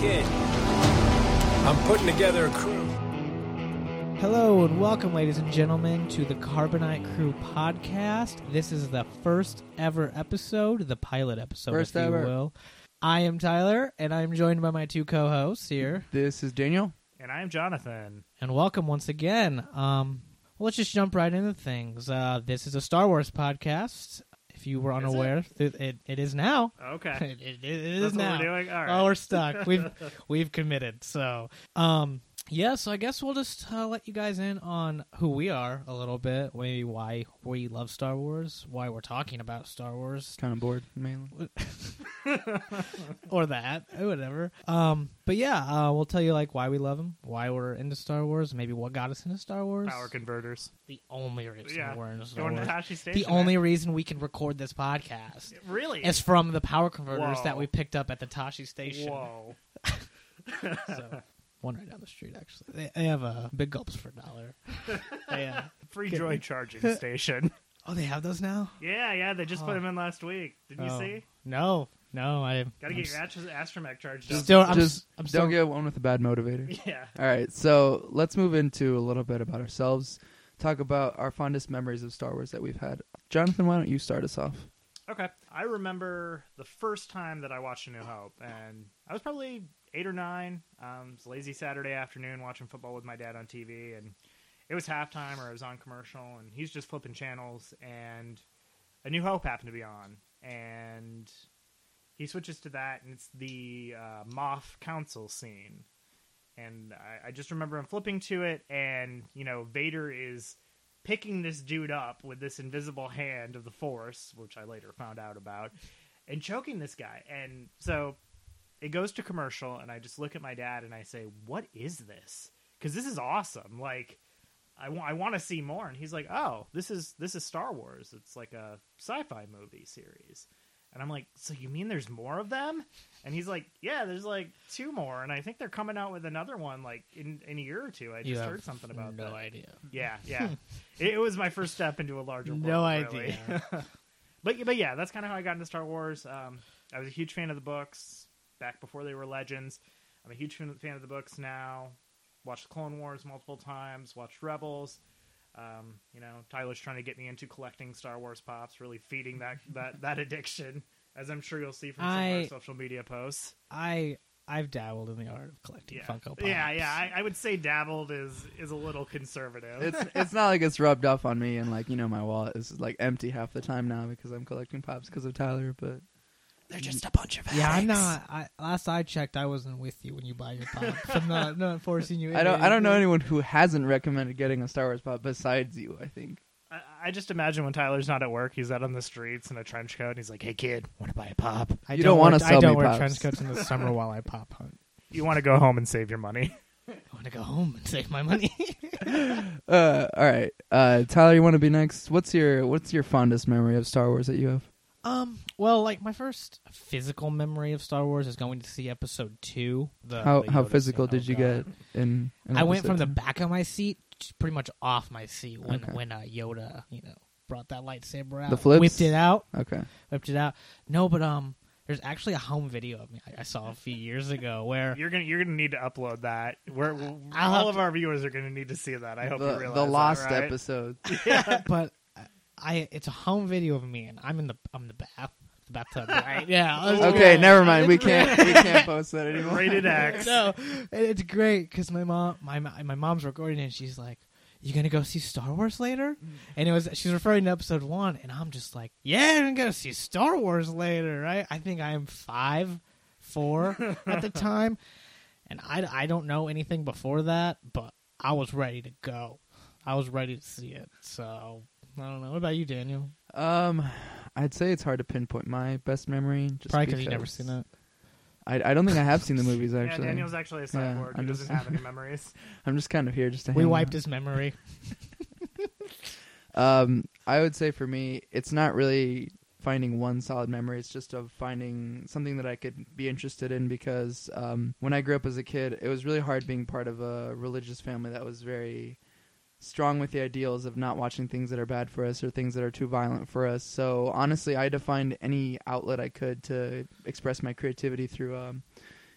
kid. I'm putting together a crew. Hello and welcome, ladies and gentlemen, to the Carbonite Crew podcast. This is the first ever episode, the pilot episode, First if you ever. will. I am Tyler, and I'm joined by my two co-hosts here. This is Daniel. And I am Jonathan. And welcome once again. Let's just jump right into things. This is a Star Wars podcast. If you were unaware, it is now. Okay. It is That's now. what we're doing? All right. Oh, we're stuck. We've committed. So, yeah. So I guess we'll just let you guys in on who we are a little bit. Maybe why we love Star Wars, why we're talking about Star Wars, Kind of bored, mainly. or that, whatever. But yeah, we'll tell you like why we love them, why we're into Star Wars, maybe what got us into Star Wars. Power converters. The only reason Yeah. we're into Star Going to Wars. Tashi Station. The only reason we can record this podcast Really? is from the power converters Whoa. that we picked up at the Tashi Station. Whoa. So, one right down the street, actually. They have big gulps for $1. Yeah. Free Get joy me. charging station. Oh, they have those now? Yeah. They just put Oh. them in last week. Didn't you see? No. I Gotta get your astromech charged up. still. I'm Don't still. get one with a bad motivator. Yeah. All right, so let's move into a little bit about ourselves. Talk about our fondest memories of Star Wars that we've had. Jonathan, why don't you start us off? Okay. I remember the first time that I watched A New Hope, and I was probably 8 or 9. It was a lazy Saturday afternoon watching football with my dad on TV, and it was halftime or it was on commercial, and he's just flipping channels, and A New Hope happened to be on, and he switches to that, and it's the Moff Council scene. And I just remember him flipping to it, and, Vader is picking this dude up with this invisible hand of the Force, which I later found out about, and choking this guy. And so it goes to commercial, and I just look at my dad and I say, what is this? Because this is awesome. Like, I want to see more. And he's like, oh, this is Star Wars. It's like a sci-fi movie series. And I'm like, so you mean there's more of them? And he's like, yeah, there's like 2 more. And I think they're coming out with another one like in a year or 2. I You just have heard something about no that. idea. Yeah. it was my first step into a larger world. No really. idea. But yeah, that's kind of how I got into Star Wars. I was a huge fan of the books back before they were Legends. I'm a huge fan of the books now. Watched Clone Wars multiple times. Watched Rebels. Tyler's trying to get me into collecting Star Wars pops, really feeding that addiction, as I'm sure you'll see from some of our social media posts. I've dabbled in the art of collecting Funko Pops. Yeah. I would say dabbled is a little conservative. It's not like it's rubbed off on me, and my wallet is like empty half the time now because I'm collecting pops because of Tyler. But They're just a bunch of Yeah, I'm addicts. not. Last I checked, I wasn't with you when you buy your pops. I'm not forcing you. I don't know anyone who hasn't recommended getting a Star Wars pop besides you. I think. I just imagine when Tyler's not at work, he's out on the streets in a trench coat, and he's like, "Hey kid, want to buy a pop? I You don't wanna wear- sell I don't me wear pops. trench coats in the summer while I pop hunt. You want to go home and save your money?" I want to go home and save my money. All right, Tyler, you want to be next? What's your fondest memory of Star Wars that you have? Well, like my first physical memory of Star Wars is going to see Episode 2. How the Yoda physical scene. did you God. get in I went from the episode back of my seat, to pretty much off my seat when Okay. Yoda, brought that lightsaber out, The flips? whipped it out. two? Okay. Whipped it out. No, but there's actually a home video of me I saw a few years ago where You're gonna need to upload that. I'll All have of our viewers are gonna need to see that. I hope you The realize lost that, right? episode. but it's a home video of me and I'm in the bathtub, right? Yeah. Okay, never mind. We can't post that anymore. Rated X. No, it's great because my mom's recording it and she's like, "You gonna go see Star Wars later?" And she's referring to Episode 1, and I'm just like, "Yeah, I'm gonna see Star Wars later, right?" I think I am 4 at the time, and I don't know anything before that, but I was ready to go. I was ready to see it. So I don't know. What about you, Daniel? I'd say it's hard to pinpoint my best memory. Just Probably because you've never seen it. I don't think I have seen the movies Yeah, actually. Daniel's actually a Yeah, cyborg I'm who just- doesn't have any memories. I'm just kind of here just to. We hang wiped out. his memory. I would say for me, it's not really finding one solid memory. It's just of finding something that I could be interested in because when I grew up as a kid, it was really hard being part of a religious family that was very strong with the ideals of not watching things that are bad for us or things that are too violent for us. So honestly, I had to find any outlet I could to express my creativity through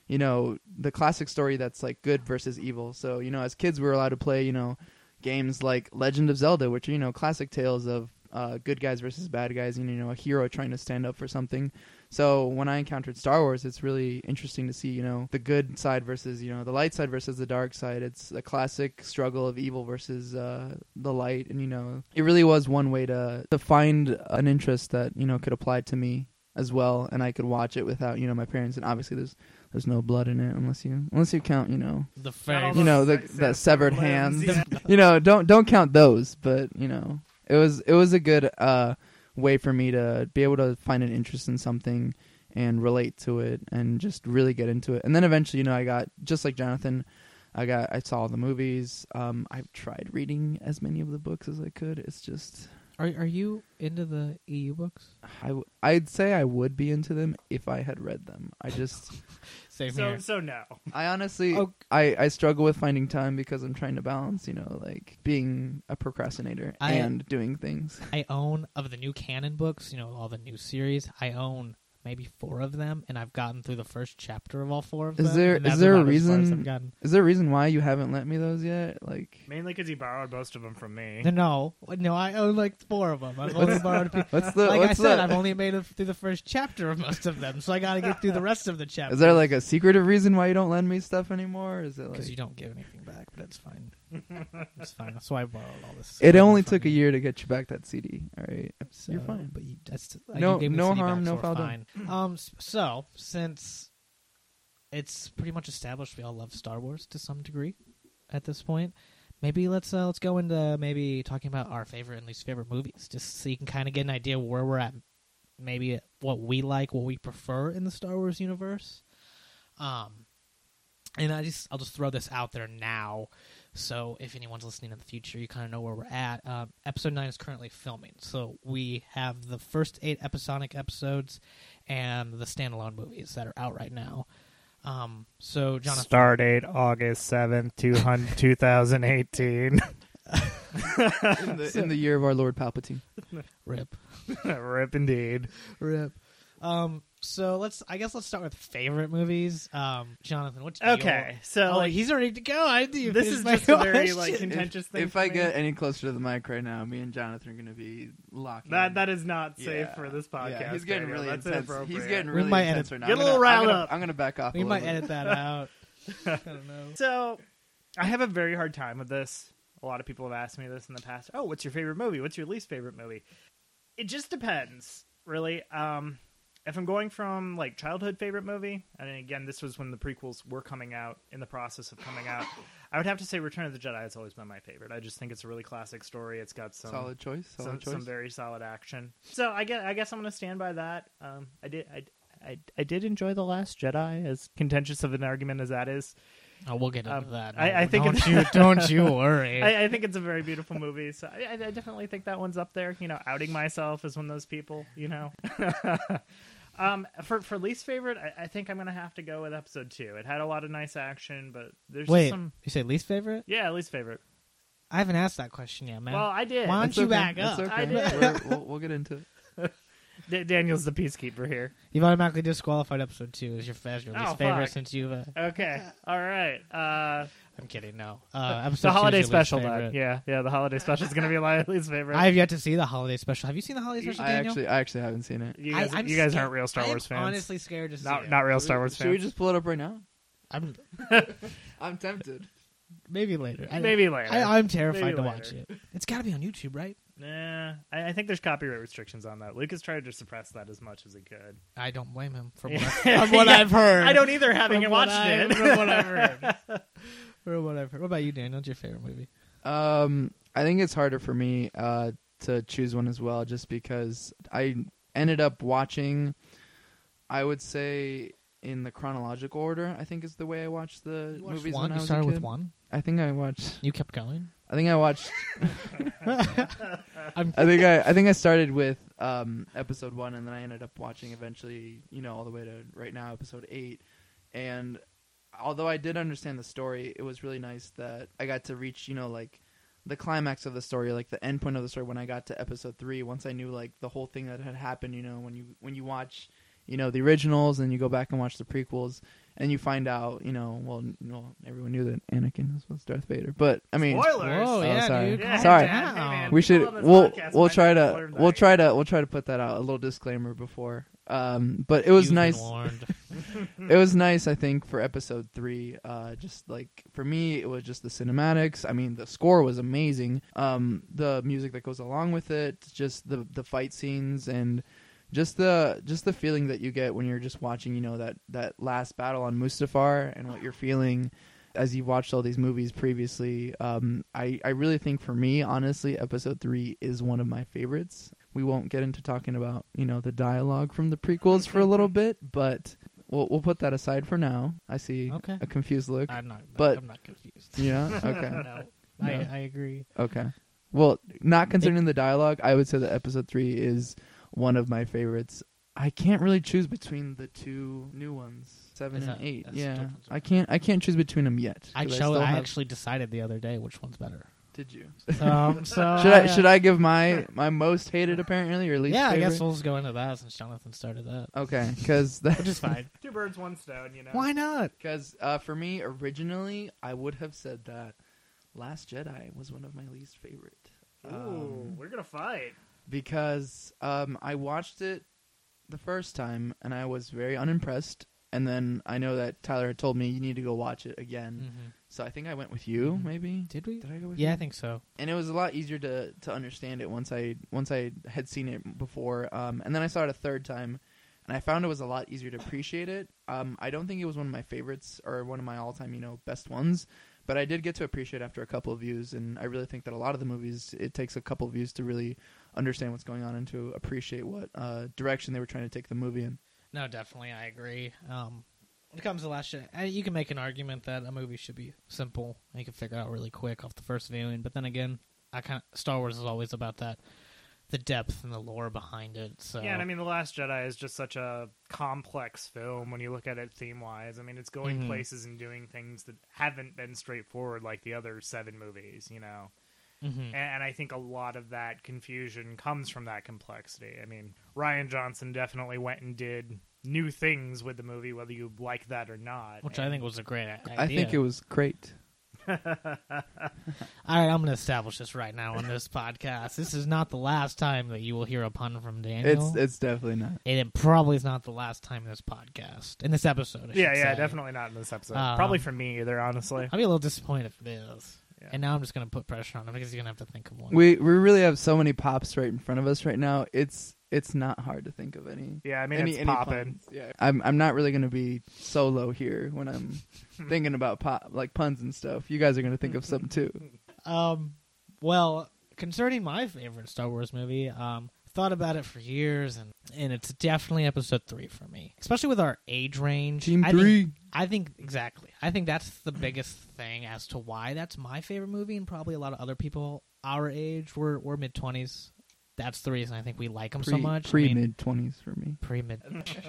you know, the classic story that's like good versus evil. So, you know, as kids we were allowed to play, you know, games like Legend of Zelda, which are, you know, classic tales of good guys versus bad guys, and, you know, a hero trying to stand up for something. So when I encountered Star Wars, it's really interesting to see, you know, the good side versus, you know, the light side versus the dark side. It's a classic struggle of evil versus the light. And, you know, it really was one way to find an interest that, you know, could apply to me as well, and I could watch it without, you know, my parents. And obviously there's no blood in it unless you count, you know, The face. you know, the severed hands. You know, don't count those, but, you know, it was a good way for me to be able to find an interest in something and relate to it and just really get into it. And then eventually, you know, I got, just like Jonathan, I saw all the movies. I've tried reading as many of the books as I could. It's just, Are you into the EU books? I'd say I would be into them if I had read them. I just Same here. So no. I honestly, Oh. I struggle with finding time because I'm trying to balance, you know, like being a procrastinator and doing things. I own, of the new canon books, you know, all the new series, I own maybe 4 of them, and I've gotten through the first chapter of all 4 of them. Is there and that's a about as far as reason? I've gotten. Is there a reason why you haven't lent me those yet? Like, Mainly because you borrowed most of them from me. No, I own like 4 of them. I've only borrowed. what's the? Like what's I said, the, I've only made it through the first chapter of most of them, so I got to get through the rest of the chapters. Is there like a secretive reason why you don't lend me stuff anymore? Or is it Because like you don't give anything back, but it's fine. It's fine. That's why I borrowed all this. it only from took a you. year to get you back that CD? All right, So, you're fine. But that's No- you gave me no the CD harm, back, no so we're foul done. fine. So since it's pretty much established we all love Star Wars to some degree at this point, maybe let's go into maybe talking about our favorite and least favorite movies, just so you can kind of get an idea where we're at, maybe what we like, what we prefer in the Star Wars universe. And I'll just throw this out there now, so if anyone's listening in the future, you kind of know where we're at. Episode 9 is currently filming, so we have the first 8 episodic episodes and the standalone movies that are out right now. So Jonathan, Start date August 7th, 2018. in the year of our Lord Palpatine. rip. Rip indeed. Rip. So let's start with favorite movies. Jonathan, what's Okay, so Oh, like, he's ready to go. I do. this is just a very like contentious thing. If for I me. get any closer to the mic right now, me and Jonathan are going to be locking. that is not safe Yeah. for this podcast. Yeah, he's getting Daniel. really That's intense. inappropriate. He's getting We really might intense edit- right now. Get a little riled up. I'm going to back off. We a might little edit that out. I don't know. So, I have a very hard time with this. A lot of people have asked me this in the past. Oh, what's your favorite movie? What's your least favorite movie? It just depends, really. If I'm going from like childhood favorite movie, and again, this was when the prequels were coming out, in the process of coming out, I would have to say Return of the Jedi has always been my favorite. I just think it's a really classic story. It's got some Solid choice. some very solid action. So I guess I'm going to stand by that. I did enjoy The Last Jedi, as contentious of an argument as that is. Oh, we'll get into that. I think don't you worry. I think it's a very beautiful movie, so I definitely think that one's up there. You know, outing myself as one of those people. You know, for least favorite, I think I'm gonna have to go with Episode 2. It had a lot of nice action, but there's Wait, some you say least favorite? least favorite. I haven't asked that question yet, man. Well, I did. Why don't It's you okay. back It's up? okay. I did. We'll get into it. Daniel's the peacekeeper here. You've automatically disqualified episode 2 as your least Oh, favorite fuck. since you've. Okay, all right. I'm kidding. No, episode The 2 holiday is your least special, then. favorite. Yeah. The holiday special is gonna be my least favorite. I have yet to see the holiday special. Have you seen the holiday special, I Daniel? actually haven't seen it. you guys, I'm you guys scared. aren't real Star I am Wars fans. honestly scared to see it. Not real Star Wars Should we fans. just pull it up right now? I'm I'm tempted. maybe later. Maybe later. I'm terrified Maybe to later. watch it. It's got to be on YouTube, right? Nah, I think there's copyright restrictions on that. Lucas tried to suppress that as much as he could. I don't blame him from Yeah. what I've heard. I don't either, having From watched what it. From what I've heard. From what I've heard. What about you, Daniel? What's your favorite movie? I think it's harder for me to choose one as well, just because I ended up watching, I would say, in the chronological order, I think is the way I watched the movies when I You was a started kid. with 1? I think I watched. You kept going? I think I watched. I'm I think I started with episode 1, and then I ended up watching eventually, all the way to right now, episode 8. And although I did understand the story, it was really nice that I got to reach, like the climax of the story, like the end point of the story when I got to episode 3. Once I knew like the whole thing that had happened, when you watch the originals, and you go back and watch the prequels, and you find out, well, everyone knew that Anakin was Darth Vader, but I mean, Spoilers. Whoa, yeah, sorry. dude. Yeah, Sorry. Dad, hey, man, we people should on this we'll podcast we'll might try not to learn we'll that. try to put that out, a little disclaimer before. But it was You've been nice. warned. It was nice, I think, for episode 3. Just like for me, it was just the cinematics. I mean, the score was amazing. The music that goes along with it, just the fight scenes, and just the feeling that you get when you're just watching, that last battle on Mustafar, and what you're feeling as you've watched all these movies previously. I really think, for me, honestly, episode 3 is one of my favorites. We won't get into talking about, the dialogue from the prequels for a little bit, but we'll put that aside for now. I see Okay. a confused look. I'm not confused. Yeah? Okay. No, No. I agree. Okay. Well, not concerning the dialogue, I would say that episode 3 is one of my favorites. I can't really choose between the two new ones, 7 Is and that- 8. that's Yeah, different. I can't choose between them yet. I 'cause still have- actually decided the other day which one's better. Did you? So Should I give my most hated apparently, or least Yeah, favorite? I guess we'll just go into that since Jonathan started that, Okay, because which is fine. 2 birds, 1 stone. Why not? for me originally, I would have said that Last Jedi was one of my least favorite. Ooh, we're gonna fight. Because I watched it the first time and I was very unimpressed, and then I know that Tyler had told me you need to go watch it again. Mm-hmm. So I think I went with you. Maybe Did we? did I go with Yeah, you? I think so. And it was a lot easier to understand it once I had seen it before, and then I saw it a third time, and I found it was a lot easier to appreciate it. I don't think it was one of my favorites or one of my all-time best ones, but I did get to appreciate it after a couple of views, and I really think that a lot of the movies, it takes a couple of views to really understand what's going on and to appreciate what direction they were trying to take the movie in. No, definitely, I agree. When it comes to Last Jedi, you can make an argument that a movie should be simple and you can figure it out really quick off the first viewing. But then again, Star Wars is always about that, the depth and the lore behind it. So Yeah, and I mean, The Last Jedi is just such a complex film when you look at it theme-wise. I mean, it's going Mhm. places and doing things that haven't been straightforward like the other 7 movies, Mhm. And I think a lot of that confusion comes from that complexity. I mean, Rian Johnson definitely went and did new things with the movie, whether you like that or not. which I think was a great idea. I think it was great. All right, I'm going to establish this right now on this podcast. This is not the last time that you will hear a pun from Daniel. It's definitely not. And it probably is not the last time in this podcast, in this episode. I should Yeah, say. definitely not in this episode. Um, Probably for me either, honestly. I'll be a little disappointed if it is. Yeah. And now I'm just going to put pressure on him because he's going to have to think of one. We really have so many pops right in front of us right now. It's not hard to think of any. Yeah, I mean, any it's popping. puns. Yeah, I'm not really gonna be solo here when I'm thinking about puns and stuff. You guys are gonna think of some too. Well, concerning my favorite Star Wars movie, thought about it for years, and it's definitely Episode 3 for me, especially with our age range. Team I 3. I think exactly. I think that's the biggest thing as to why that's my favorite movie, and probably a lot of other people our age. We're mid-20s. That's the reason I think we like them so much. Mid 20s for me. Pre-mid.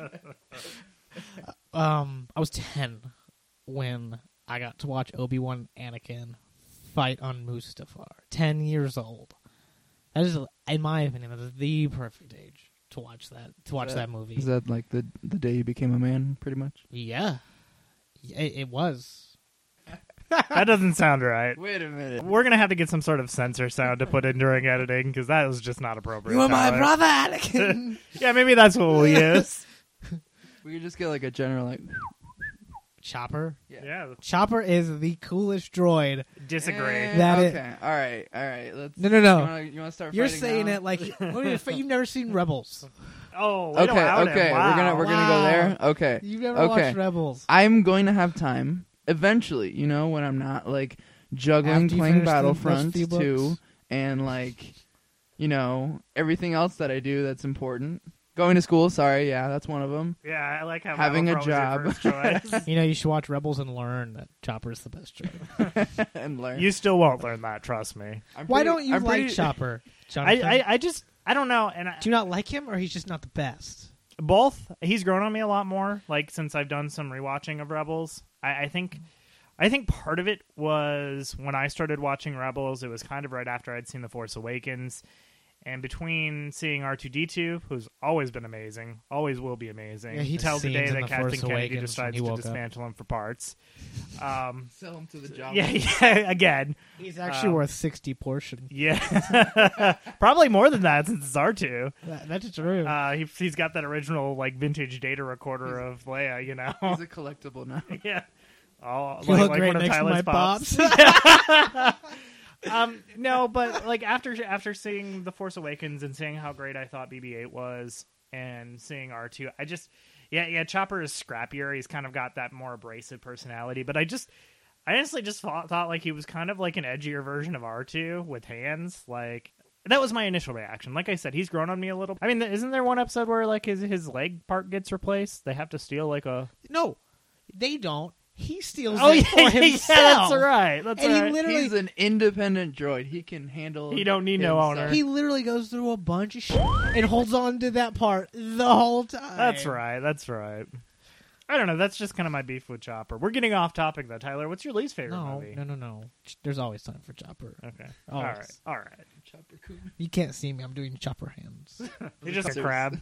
I was 10 when I got to watch Obi-Wan Anakin fight on Mustafar. 10 years old. That is, in my opinion, that is the perfect age to watch that. That movie. Is that like the day you became a man, pretty much? Yeah, it was. That doesn't sound right. Wait a minute. We're going to have to get some sort of censor sound to put in during editing because that was just not appropriate. You are my Tyler. brother, Anakin. Yeah, maybe that's what we'll use. We could just get like a general like. Chopper. Yeah, Chopper is the coolest droid. disagree. That is- okay. All right. Let's. No. You want to start? You're fighting saying now? it like you've never seen Rebels. Oh, we don't out Okay. him. Wow. We're gonna go there. Okay. You've never Okay. watched Rebels. I'm going to have time eventually, when I'm not like juggling After you playing finish the Battlefront first few 2 books? and like everything else that I do that's important. Going to school, sorry, yeah, that's one of them. Yeah, I like how Having a Battlefront was your first choice. You should watch Rebels and learn that Chopper's the best droid. And learn. You still won't learn that, trust me. Why don't you like Chopper, Jonathan? I don't know, and Do you not like him, or he's just not the best? both. He's grown on me a lot more, like since I've done some rewatching of Rebels. I think part of it was when I started watching Rebels. It was kind of right after I'd seen The Force Awakens, And between seeing R2-D2, who's always been amazing, always will be amazing, Yeah, he until the day scenes in that The Kathleen Force Kennedy Awakens decides when he to woke up. dismantle him for parts. Sell him to the job. Yeah, again. He's actually worth 60 portions. Yeah. Probably more than that since it's R2. That's true. He's got that original like vintage data recorder of Leia, you know. He's a collectible now. Yeah. Oh, You look great one of next to Tyler's my pops. pops. No, but like after seeing The Force Awakens and seeing how great I thought BB-8 was, and seeing R2, I just Chopper is scrappier. He's kind of got that more abrasive personality, but I honestly just thought like he was kind of like an edgier version of R2 with hands. Like that was my initial reaction. Like I said, he's grown on me a little. I mean, isn't there one episode where like his leg part gets replaced? They have to steal like a. No, they don't. He steals Oh it yeah, for himself. yeah, that's right. That's And he right. literally- He's an independent droid. He can handle. He don't need no himself. owner. He literally goes through a bunch of shit and holds on to that part the whole time. That's right. That's right. I don't know. That's just kind of my beef with Chopper. We're getting off topic though, Tyler. What's your least favorite movie? No. There's always time for Chopper. Okay. Always. All right. Chopper Coon. You can't see me. I'm doing Chopper hands. You're just a crab.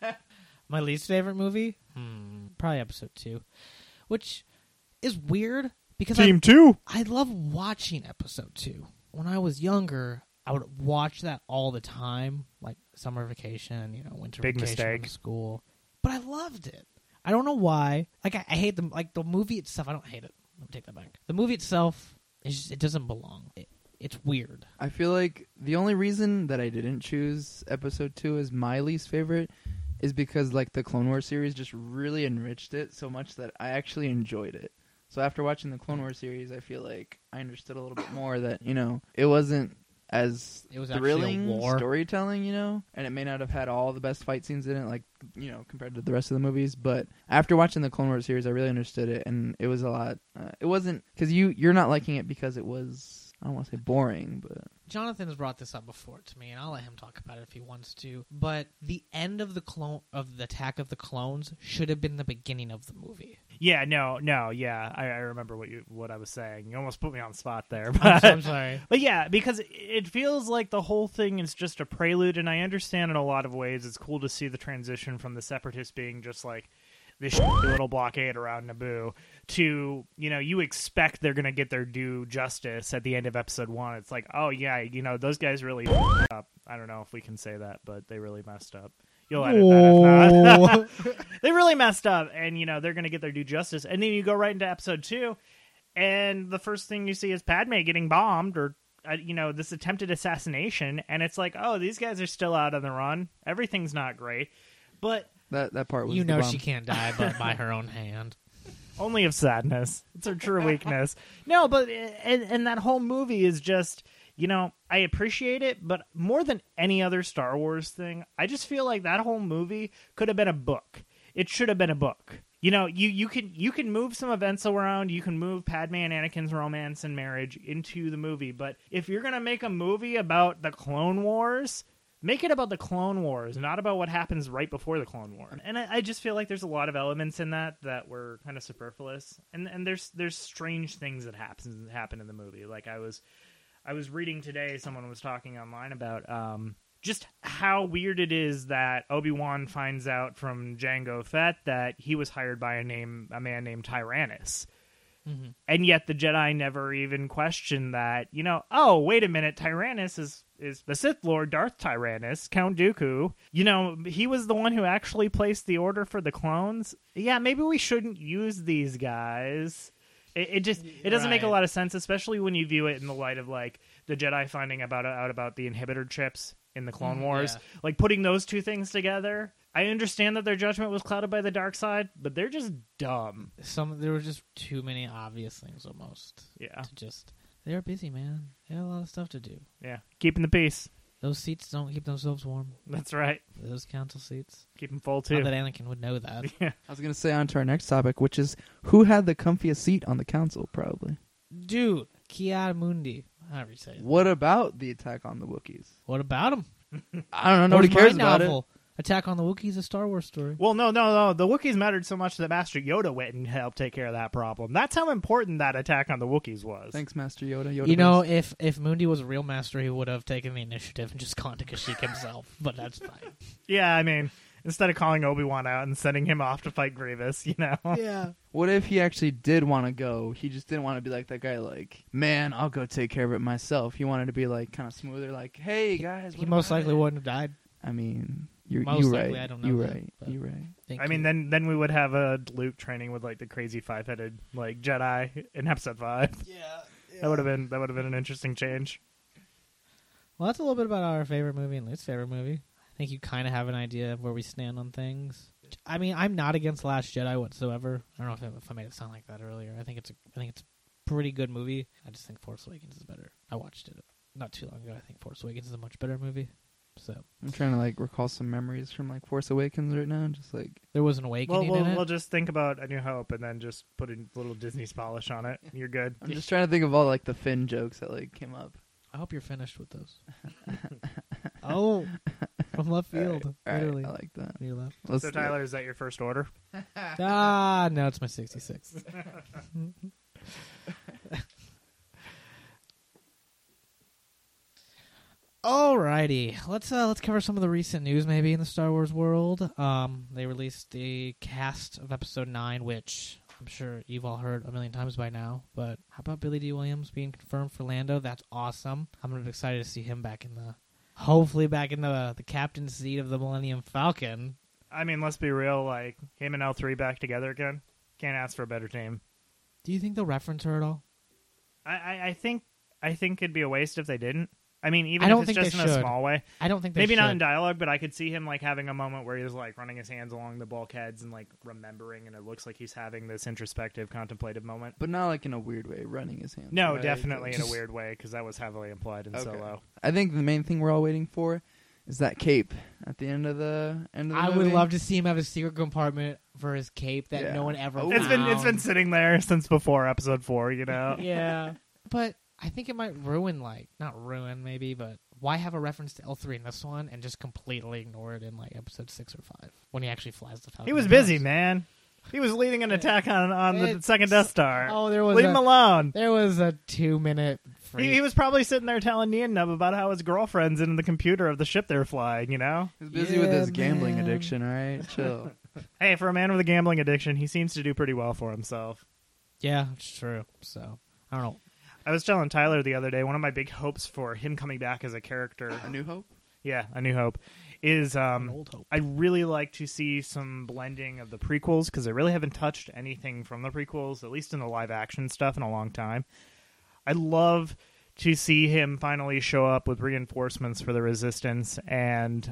My least favorite movie? Probably episode 2. Which is weird because 2. I love watching episode 2. When I was younger, I would watch that all the time, like summer vacation, winter Big vacation mistake. from school. But I loved it. I don't know why. Like I hate them. Like the movie itself, I don't hate it. Let me take that back. The movie itself, it doesn't belong. It's weird. I feel like the only reason that I didn't choose episode 2 as my least favorite is because like the Clone Wars series just really enriched it so much that I actually enjoyed it. So after watching the Clone Wars series, I feel like I understood a little bit more that, it wasn't as It was actually thrilling a war. storytelling, and it may not have had all the best fight scenes in it, like, compared to the rest of the movies. But after watching the Clone Wars series, I really understood it, and it was a lot. It wasn't because you're not liking it because it was. I don't want to say boring, but Jonathan has brought this up before to me, and I'll let him talk about it if he wants to. But the end of the Attack of the Clones should have been the beginning of the movie. Yeah. No. Yeah. I remember what I was saying. You almost put me on the spot there. I'm sorry. But yeah, because it feels like the whole thing is just a prelude, and I understand in a lot of ways it's cool to see the transition from the Separatists being just like this little blockade around Naboo to, you expect they're going to get their due justice at the end of episode 1. It's like, oh yeah, those guys really up. I don't know if we can say that, but they really messed up. You'll edit that if not. They really messed up, and they're going to get their due justice. And then you go right into episode 2, and the first thing you see is Padme getting bombed, or this attempted assassination, and it's like, oh, these guys are still out on the run. Everything's not great, but that part was You the know bomb. she can't die but by her own hand. only of sadness. It's her true weakness. No, but and that whole movie is just, I appreciate it, but more than any other Star Wars thing, I just feel like that whole movie could have been a book. It should have been a book. You can move some events around. You can move Padme and Anakin's romance and marriage into the movie, but if you're gonna make a movie about the Clone Wars, make it about the Clone Wars, not about what happens right before the Clone War. And I just feel like there's a lot of elements in that were kind of superfluous. And there's strange things that happen in the movie. Like I was reading today, someone was talking online about just how weird it is that Obi-Wan finds out from Jango Fett that he was hired by a man named Tyrannus. Mm-hmm. And yet the Jedi never even questioned that, oh, wait a minute, Tyrannus is the Sith Lord Darth Tyrannus, Count Dooku. He was the one who actually placed the order for the clones. Yeah, maybe we shouldn't use these guys. It doesn't make a Right. lot of sense, especially when you view it in the light of like the Jedi finding out about the inhibitor chips in the Clone Wars. yeah. Like putting those two things together. I understand that their judgment was clouded by the dark side, but they're just dumb. There were just too many obvious things almost. Yeah. They were busy, man. They had a lot of stuff to do. Yeah. Keeping the peace. Those seats don't keep themselves warm. That's right. Those council seats. Keep them full Not too. that Anakin would know that. Yeah. I was gonna say on to our next topic, which is who had the comfiest seat on the council, probably. Dude, Ki-Adi-Mundi. However you say it. What about the attack on the Wookiees? What about him? I don't know. Nobody Where's my cares about it. novel? Attack on the Wookiees is a Star Wars story. Well, no. The Wookiees mattered so much that Master Yoda went and helped take care of that problem. That's how important that Attack on the Wookiees was. Thanks, Master Yoda. You know, if Mundi was a real master, he would have taken the initiative and just gone to Kashyyyk himself. But that's fine. Yeah, I mean, instead of calling Obi-Wan out and sending him off to fight Grievous, you know? Yeah. What if he actually did want to go? He just didn't want to be like that guy, like, man, I'll go take care of it myself. He wanted to be, like, kind of smoother, like, hey, guys. He most likely wouldn't have died. I mean, you're Most right. likely, I don't know You're that, right. but- You're right. Thank I mean, you. then we would have a Luke training with, like, the crazy five-headed, like, Jedi in Episode 5. Yeah. That would have been an interesting change. Well, that's a little bit about our favorite movie and least favorite movie. I think you kind of have an idea of where we stand on things. I mean, I'm not against Last Jedi whatsoever. I don't know if I made it sound like that earlier. I think it's a pretty good movie. I just think Force Awakens is better. I watched it not too long ago. I think Force Awakens is a much better movie. So I'm trying to, like, recall some memories from, like, Force Awakens right now. Just, like, there was an awakening in it. We'll just think about A New Hope and then just put a little Disney's polish on it. You're good. I'm just trying to think of all, like, the Finn jokes that, like, came up. I hope you're finished with those. Oh, from left field, All right, literally. I like that. On your left. Let's So, do it. Tyler, is that your first order? No, it's my 66. Alrighty, let's cover some of the recent news maybe in the Star Wars world. They released the cast of Episode 9, which I'm sure you've all heard a million times by now. But how about Billy D. Williams being confirmed for Lando? That's awesome. I'm excited to see him hopefully back in the captain's seat of the Millennium Falcon. I mean, let's be real. Like, him and L3 back together again. Can't ask for a better team. Do you think they'll reference her at all? I think it'd be a waste if they didn't. I mean, even I don't if it's think just they in a should. small way. I don't think they Maybe should. not in dialogue, but I could see him like having a moment where he's like running his hands along the bulkheads and like remembering, and it looks like he's having this introspective, contemplative moment. But not, like, in a weird way, running his hands. No, right? definitely in a Just- weird way, because that was heavily implied in Okay. Solo. I think the main thing we're all waiting for is that cape at the end of the I movie. would love to see him have a secret compartment for his cape that Yeah. no one ever Oh. found. It's been sitting there since before Episode 4. You know. Yeah. But I think it might ruin, not ruin maybe, but why have a reference to L3 in this one and just completely ignore it in, Episode 6 or 5 when he actually flies the Falcon? He was busy, man. He was leading an attack on the It's- second Death Star. Oh, there was Leave him alone. There was a 2-minute free. He was probably sitting there telling Nien Nub about how his girlfriend's in the computer of the ship they're flying, you know? He's busy with his Yeah, gambling man. addiction, all right? Chill. Hey, for a man with a gambling addiction, he seems to do pretty well for himself. Yeah, it's true. So, I don't know. I was telling Tyler the other day, one of my big hopes for him coming back as a character, A New Hope? yeah, A New Hope, is An old hope. I'd really like to see some blending of the prequels, because they really haven't touched anything from the prequels, at least in the live-action stuff, in a long time. I'd love to see him finally show up with reinforcements for the Resistance and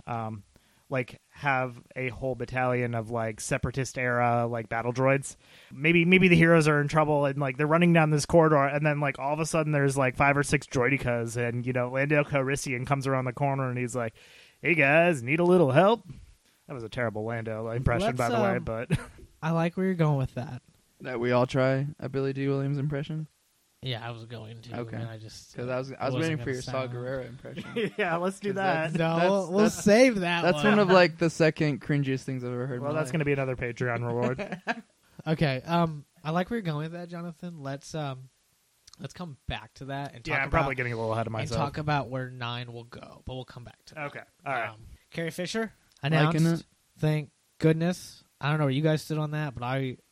have a whole battalion of separatist era battle droids. Maybe the heroes are in trouble and they're running down this corridor, and then all of a sudden there's 5 or 6 droidicas, and Lando Calrissian comes around the corner and he's like, "Hey guys, need a little help?" That was a terrible Lando impression, Let's, by the way, but I like where you're going with that. That we all try a Billy D. Williams impression? Yeah, I was going to. Okay. And I just Because I was wasn't waiting for gonna your Saw sound. Gerrera impression. yeah, let's do 'Cause that. No, That's- we'll save that. That's one of the second cringiest things I've ever heard. Well, that's going to be another Patreon reward. Okay. I like where you're going with that, Jonathan. Let's come back to that and talk Yeah, I'm about, probably getting a little ahead of and myself. talk about where 9 will go, but we'll come back to that. Okay, all right. Carrie Fisher Liking announced. it. Thank goodness. I don't know where you guys stood on that, but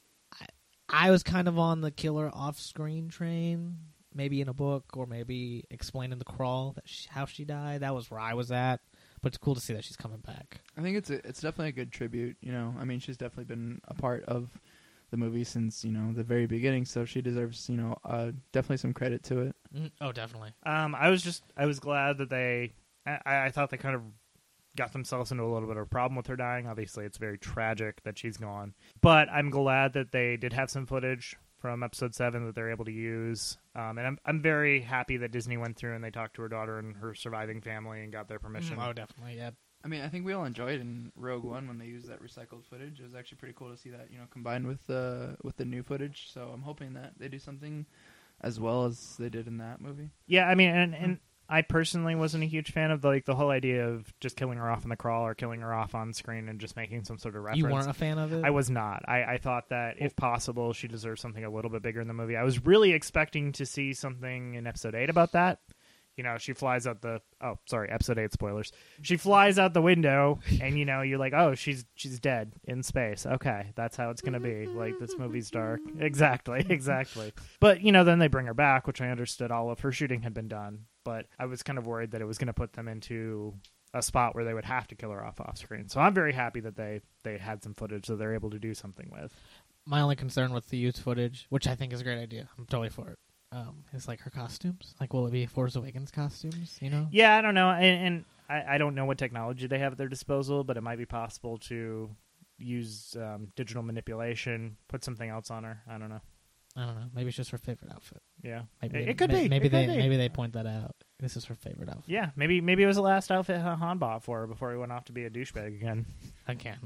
I was kind of on the killer off-screen train. Maybe in a book, or maybe explained in the crawl how she died. That was where I was at. But it's cool to see that she's coming back. I think it's definitely a good tribute. I mean, she's definitely been a part of the movie since the very beginning, so she deserves definitely some credit to it. Oh, definitely. I was glad that I thought they kind of got themselves into a little bit of a problem with her dying. Obviously, it's very tragic that she's gone. But I'm glad that they did have some footage from Episode 7 that they're able to use. And I'm very happy that Disney went through and they talked to her daughter and her surviving family and got their permission. Oh, definitely. Yeah. I mean, I think we all enjoyed in Rogue One when they used that recycled footage. It was actually pretty cool to see that, combined with the new footage. So I'm hoping that they do something as well as they did in that movie. Yeah, I mean, and I personally wasn't a huge fan of the whole idea of just killing her off in the crawl or killing her off on screen and just making some sort of reference. You weren't a fan of it? I was not. I thought that if possible, she deserved something a little bit bigger in the movie. I was really expecting to see something in episode 8 about that. You know, she flies out the... Oh, sorry, episode 8 spoilers. She flies out the window, and, you know, you're like, oh, she's dead in space. Okay, that's how it's going to be. Like, this movie's dark. Exactly. But, you know, then they bring her back, which I understood all of her shooting had been done. But I was kind of worried that it was going to put them into a spot where they would have to kill her off screen. So I'm very happy that they had some footage that they're able to do something with. My only concern with the used footage, which I think is a great idea, I'm totally for it, is like her costumes. Like, will it be Force Awakens costumes? You know? Yeah, I don't know, and I don't know what technology they have at their disposal, but it might be possible to use digital manipulation, put something else on her. I don't know. Maybe it's just her favorite outfit. Yeah, Maybe it could be. Maybe It could be. they point that out. This is her favorite outfit. Yeah, maybe it was the last outfit Han bought for her before he went off to be a douchebag again. Again.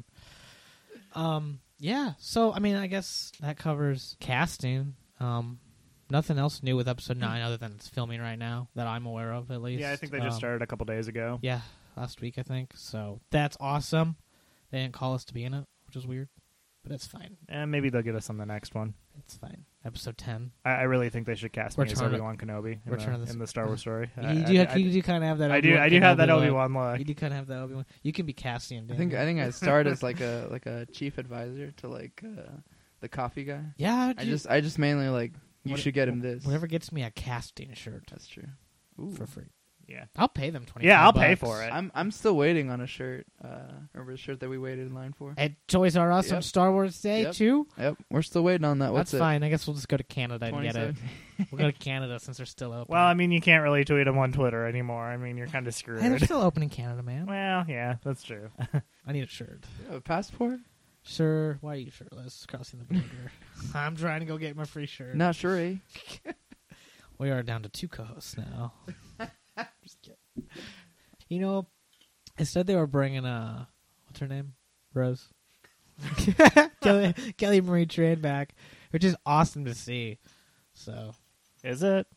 Yeah. So I mean, I guess that covers casting. Nothing else new with episode 9 other than it's filming right now that I'm aware of, at least. Yeah, I think they just started a couple days ago. Yeah, last week I think. So that's awesome. They didn't call us to be in it, which is weird, but it's fine. And maybe they'll get us on the next one. It's fine. Episode 10. I really think they should cast me as Return of- Obi-Wan Kenobi Return in the Star Wars story. You do kind of have that. I do have that Obi-Wan look. look. You do kind of have that Obi-Wan. You can be Cassian. I think I start as like a chief advisor to the coffee guy. Yeah. I just mainly like you should get him this. Whatever gets me a casting shirt. That's true. Ooh. For free. Yeah. I'll pay them $25. Yeah, I'll pay for it. I'm still waiting on a shirt. Remember the shirt that we waited in line for? At Toys R Us on Yep. Star Wars Day Yep. too. Yep, we're still waiting on that. What's That's fine. I guess we'll just go to Canada and get it. 27? We'll go to Canada since they're still open. Well, I mean, you can't really tweet them on Twitter anymore. I mean, you're kind of screwed. hey, they're still open in Canada, man. Well, yeah, that's true. I need a shirt. You have a passport? Sir, why are you shirtless crossing the border? I'm trying to go get my free shirt. Not sure, eh? We are down to 2 co-hosts now. Just kidding. You know, instead they were bringing what's her name? Rose. Kelly Marie Tran back, which is awesome to see. So, Is it?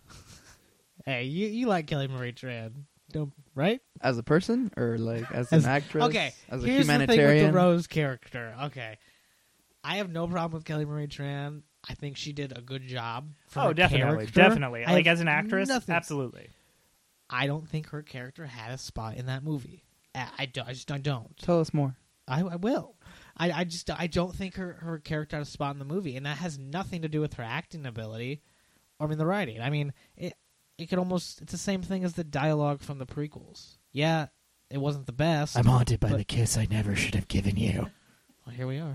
hey, you like Kelly Marie Tran, don't right? As a person or like as an actress? Okay, As a here's humanitarian? the thing with the Rose character. Okay, I have no problem with Kelly Marie Tran. I think she did a good job. For her Definitely. character. Definitely. I Like, have as an actress, nothing- absolutely. I don't think her character had a spot in that movie. I don't. Tell us more. I will. I don't think her character had a spot in the movie, and that has nothing to do with her acting ability, or the writing. I mean, it could almost it's the same thing as the dialogue from the prequels. Yeah, it wasn't the best. I'm haunted by but- the kiss I never should have given you. Well, here we are.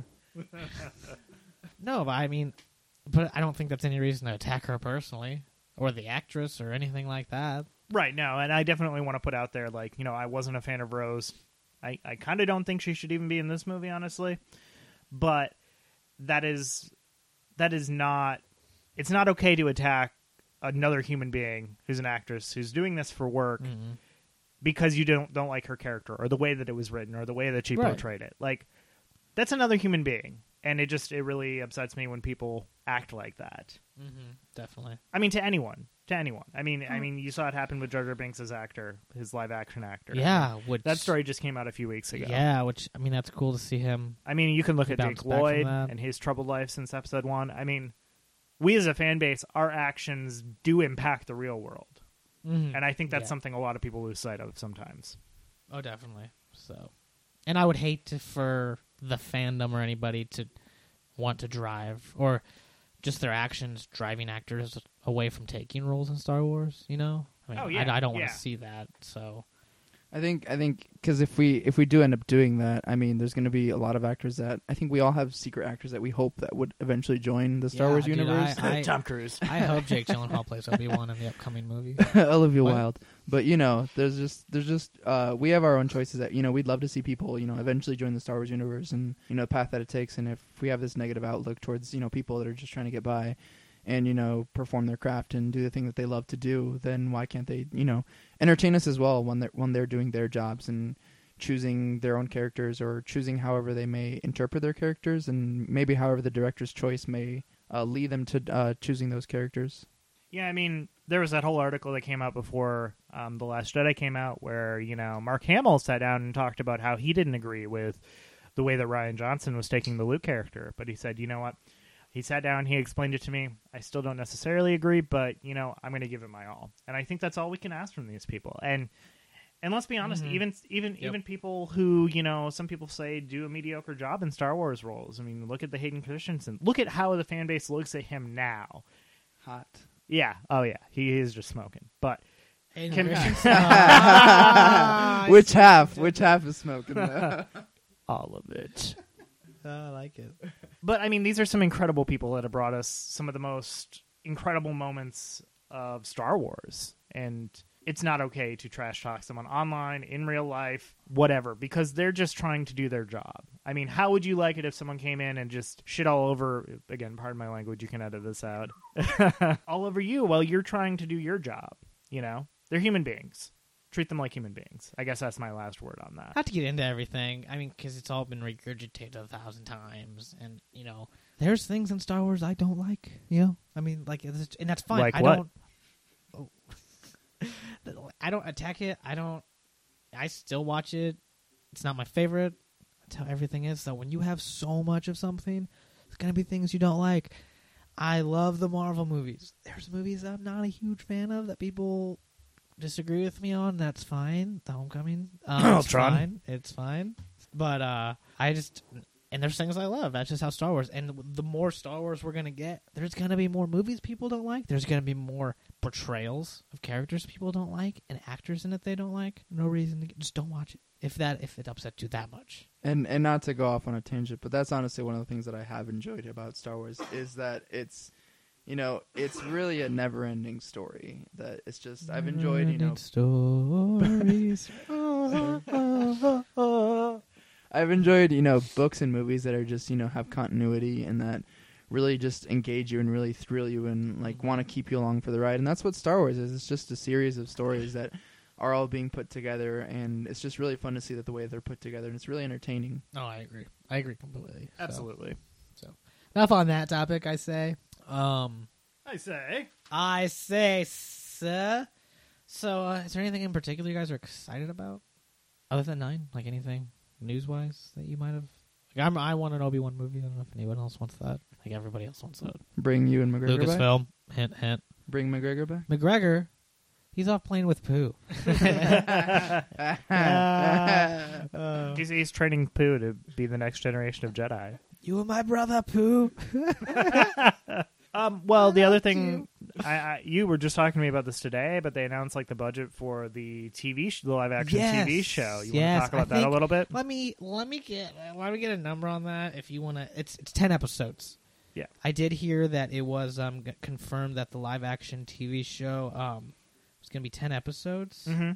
No, but I don't think that's any reason to attack her personally, or the actress, or anything like that. Right, no, and I definitely want to put out there, like, you know, I wasn't a fan of Rose. I kind of don't think she should even be in this movie, honestly. But that is not... It's not okay to attack another human being who's an actress who's doing this for work because you don't like her character or the way that it was written or the way that she Right. portrayed it. Like, that's another human being. And it really upsets me when people act like that. Definitely. I mean, to anyone. I mean, you saw it happen with Jar Jar Binks' actor, his live-action actor. Yeah, That story just came out a few weeks ago. Yeah, which that's cool to see him. I mean, you can look at Bounce Jake back from Lloyd that. and his troubled life since episode 1. I mean, we as a fan base, our actions do impact the real world. Mm-hmm. And I think that's Yeah. something a lot of people lose sight of sometimes. Oh, definitely. So, and I would hate for the fandom or anybody to want to drive or just their actions driving actors away from taking roles in Star Wars. You know, Oh, yeah, I don't want yeah. to see that. So, I think because if we do end up doing that, I mean, there's going to be a lot of actors that I think we all have secret actors that we hope that would eventually join the Star Yeah, Wars dude, universe. Tom Cruise. I hope Jake Gyllenhaal plays Obi-Wan in the upcoming movie. Olivia What? Wilde, but you know, there's just we have our own choices that we'd love to see people eventually join the Star Wars universe and the path that it takes. And if we have this negative outlook towards people that are just trying to get by and perform their craft and do the thing that they love to do, then why can't they entertain us as well when they're doing their jobs and choosing their own characters or choosing however they may interpret their characters and maybe however the director's choice may lead them to choosing those characters. Yeah, I mean, there was that whole article that came out before The Last Jedi came out where, Mark Hamill sat down and talked about how he didn't agree with the way that Rian Johnson was taking the Luke character. But he said, you know what? He sat down, he explained it to me. I still don't necessarily agree, but, I'm going to give it my all. And I think that's all we can ask from these people. And let's be honest, even people who, some people say do a mediocre job in Star Wars roles. I mean, look at the Hayden Christensen. Look at how the fan base looks at him now. Hot. Yeah. Oh, yeah. He is just smoking. But Hayden Which Christensen. half? Which half is smoking? all of it. I like it. But, I mean, these are some incredible people that have brought us some of the most incredible moments of Star Wars. And it's not okay to trash talk someone online, in real life, whatever, because they're just trying to do their job. I mean, how would you like it if someone came in and just shit all over, again, pardon my language, you can edit this out, all over you while you're trying to do your job, They're human beings. Treat them like human beings. I guess that's my last word on that. Not to get into everything, I mean, because it's all been regurgitated 1,000 times, and there's things in Star Wars I don't like. I mean, and that's fine. Like I what? I don't attack it. I still watch it. It's not my favorite. That's how everything is. So when you have so much of something, there's gonna be things you don't like. I love the Marvel movies. There's movies I'm not a huge fan of that people disagree with me on. That's fine. The Homecoming. It's fine. It's fine. But and there's things I love. That's just how Star Wars. And the more Star Wars we're going to get, there's going to be more movies people don't like. There's going to be more portrayals of characters people don't like and actors in it they don't like. No reason to just don't watch it if it upsets you that much. And not to go off on a tangent, but that's honestly one of the things that I have enjoyed about Star Wars is that it's really a never-ending story. That it's just I've enjoyed, stories. I've enjoyed, books and movies that are just, have continuity and that really just engage you and really thrill you and want to keep you along for the ride. And that's what Star Wars is. It's just a series of stories that are all being put together, and it's just really fun to see that the way they're put together, and it's really entertaining. Oh, I agree. I agree completely. Absolutely. So enough on that topic, I say. I say, sir. So, is there anything in particular you guys are excited about? Other than 9? Like anything news-wise that you might have? I want an Obi-Wan movie. I don't know if anyone else wants that. I think everybody else wants that. Bring you and McGregor back? Lucasfilm. Hint, hint. Bring McGregor back? McGregor? He's off playing with Pooh. He's training Pooh to be the next generation of Jedi. You and my brother, Pooh. Well, the other thing, you were just talking to me about this today, but they announced the budget for the the live action TV show. You want to talk about that a little bit? Let me get a number on that if you want to. It's 10 episodes. Yeah, I did hear that it was confirmed that the live action TV show was going to be 10 episodes. Mm-hmm.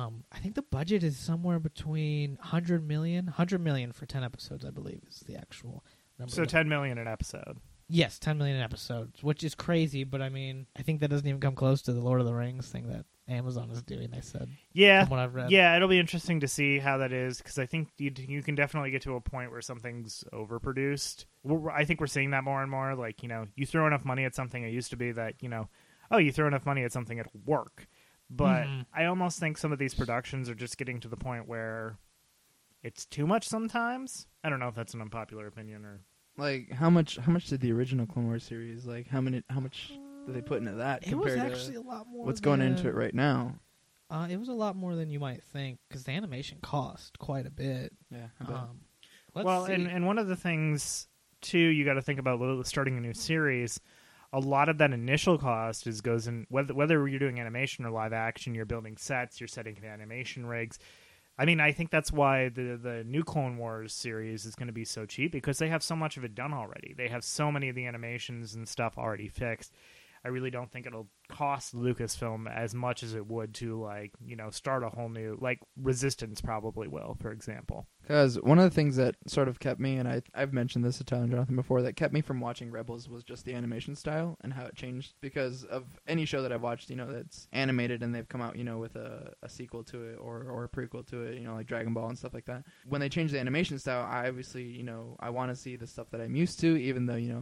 I think the budget is somewhere between 100 million for 10 episodes. I believe is the actual number. So 10 million an episode. Yes, 10 million episodes, which is crazy, but I mean, I think that doesn't even come close to the Lord of the Rings thing that Amazon is doing, they said. Yeah. From what I've read. Yeah, it'll be interesting to see how that is, because I think you can definitely get to a point where something's overproduced. I think we're seeing that more and more. You throw enough money at something, it used to be that, you throw enough money at something, it'll work. But I almost think some of these productions are just getting to the point where it's too much sometimes. I don't know if that's an unpopular opinion or... how much did the original Clone Wars series, how much did they put into that compared actually a lot more what's going into it right now? It was a lot more than you might think, because the animation cost quite a bit. Yeah, I bet. Let's see. And one of the things, too, you got to think about starting a new series, a lot of that initial cost goes in, whether you're doing animation or live action, you're building sets, you're setting the animation rigs. I mean, I think that's why the new Clone Wars series is going to be so cheap, because they have so much of it done already. They have so many of the animations and stuff already fixed. I really don't think it'll cost Lucasfilm as much as it would to, start a whole new... Resistance probably will, for example. Because one of the things that sort of kept me, and I've mentioned this to Tyler and Jonathan before, that kept me from watching Rebels was just the animation style and how it changed. Because of any show that I've watched, that's animated and they've come out, with a sequel to it or a prequel to it, like Dragon Ball and stuff like that. When they change the animation style, I obviously, I want to see the stuff that I'm used to, even though,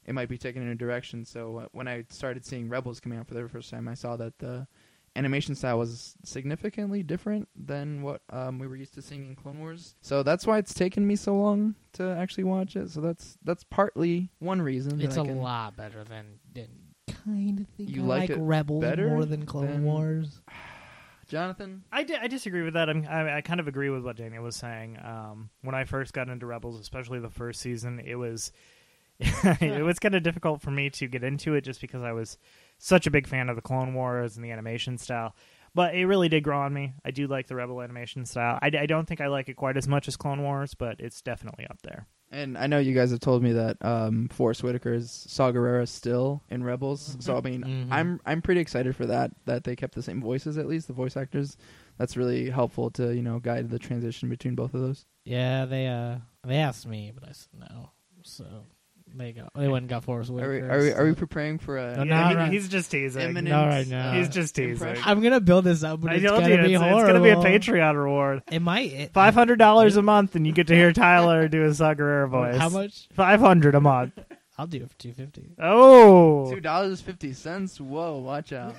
it might be taken in a direction. So when I started seeing Rebels coming out for the first time, I saw that the animation style was significantly different than what we were used to seeing in Clone Wars. So that's why it's taken me so long to actually watch it. So that's partly one reason. It's that a I can, lot better than kind of think You I like like it Rebels better more than Clone than- Wars. Jonathan? I disagree with that. I kind of agree with what Daniel was saying. When I first got into Rebels, especially the first season, it was it was kind of difficult for me to get into it just because I was such a big fan of the Clone Wars and the animation style. But it really did grow on me. I do like the Rebel animation style. I don't think I like it quite as much as Clone Wars, but it's definitely up there. And I know you guys have told me that Forrest Whitaker's Saw Gerrera still in Rebels. So I mean, I'm pretty excited for that they kept the same voices, at least the voice actors. That's really helpful to guide the transition between both of those. Yeah, they asked me, but I said no. So they went and got Forrest Whitaker. Are we preparing for a No, Yeah, right. he's just teasing. imminent? Not right now. He's just teasing. impression? I'm gonna build this up, but I it's told gonna you, be it's horrible. going to be a Patreon reward. It might. $500 a month, and you get to hear Tyler do a Saw Gerrera voice. How much? $500 a month. I'll do it for $2.50. Oh, $2.50. Whoa, watch out.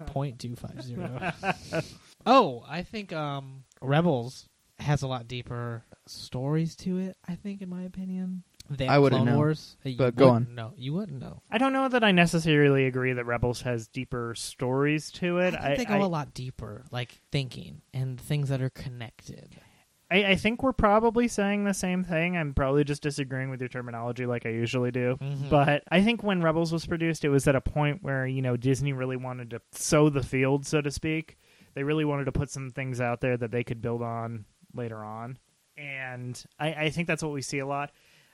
0.250. Oh, I think Rebels has a lot deeper stories to it. I think, in my opinion, than I wouldn't Clone know, Wars. You but go wouldn't know. You wouldn't know. I don't know that I necessarily agree that Rebels has deeper stories to it. I think they go a lot deeper, like thinking and things that are connected. I think we're probably saying the same thing. I'm probably just disagreeing with your terminology like I usually do. Mhm. But I think when Rebels was produced, it was at a point where, Disney really wanted to sow the field, so to speak. They really wanted to put some things out there that they could build on later on. And I think that's what we see a lot.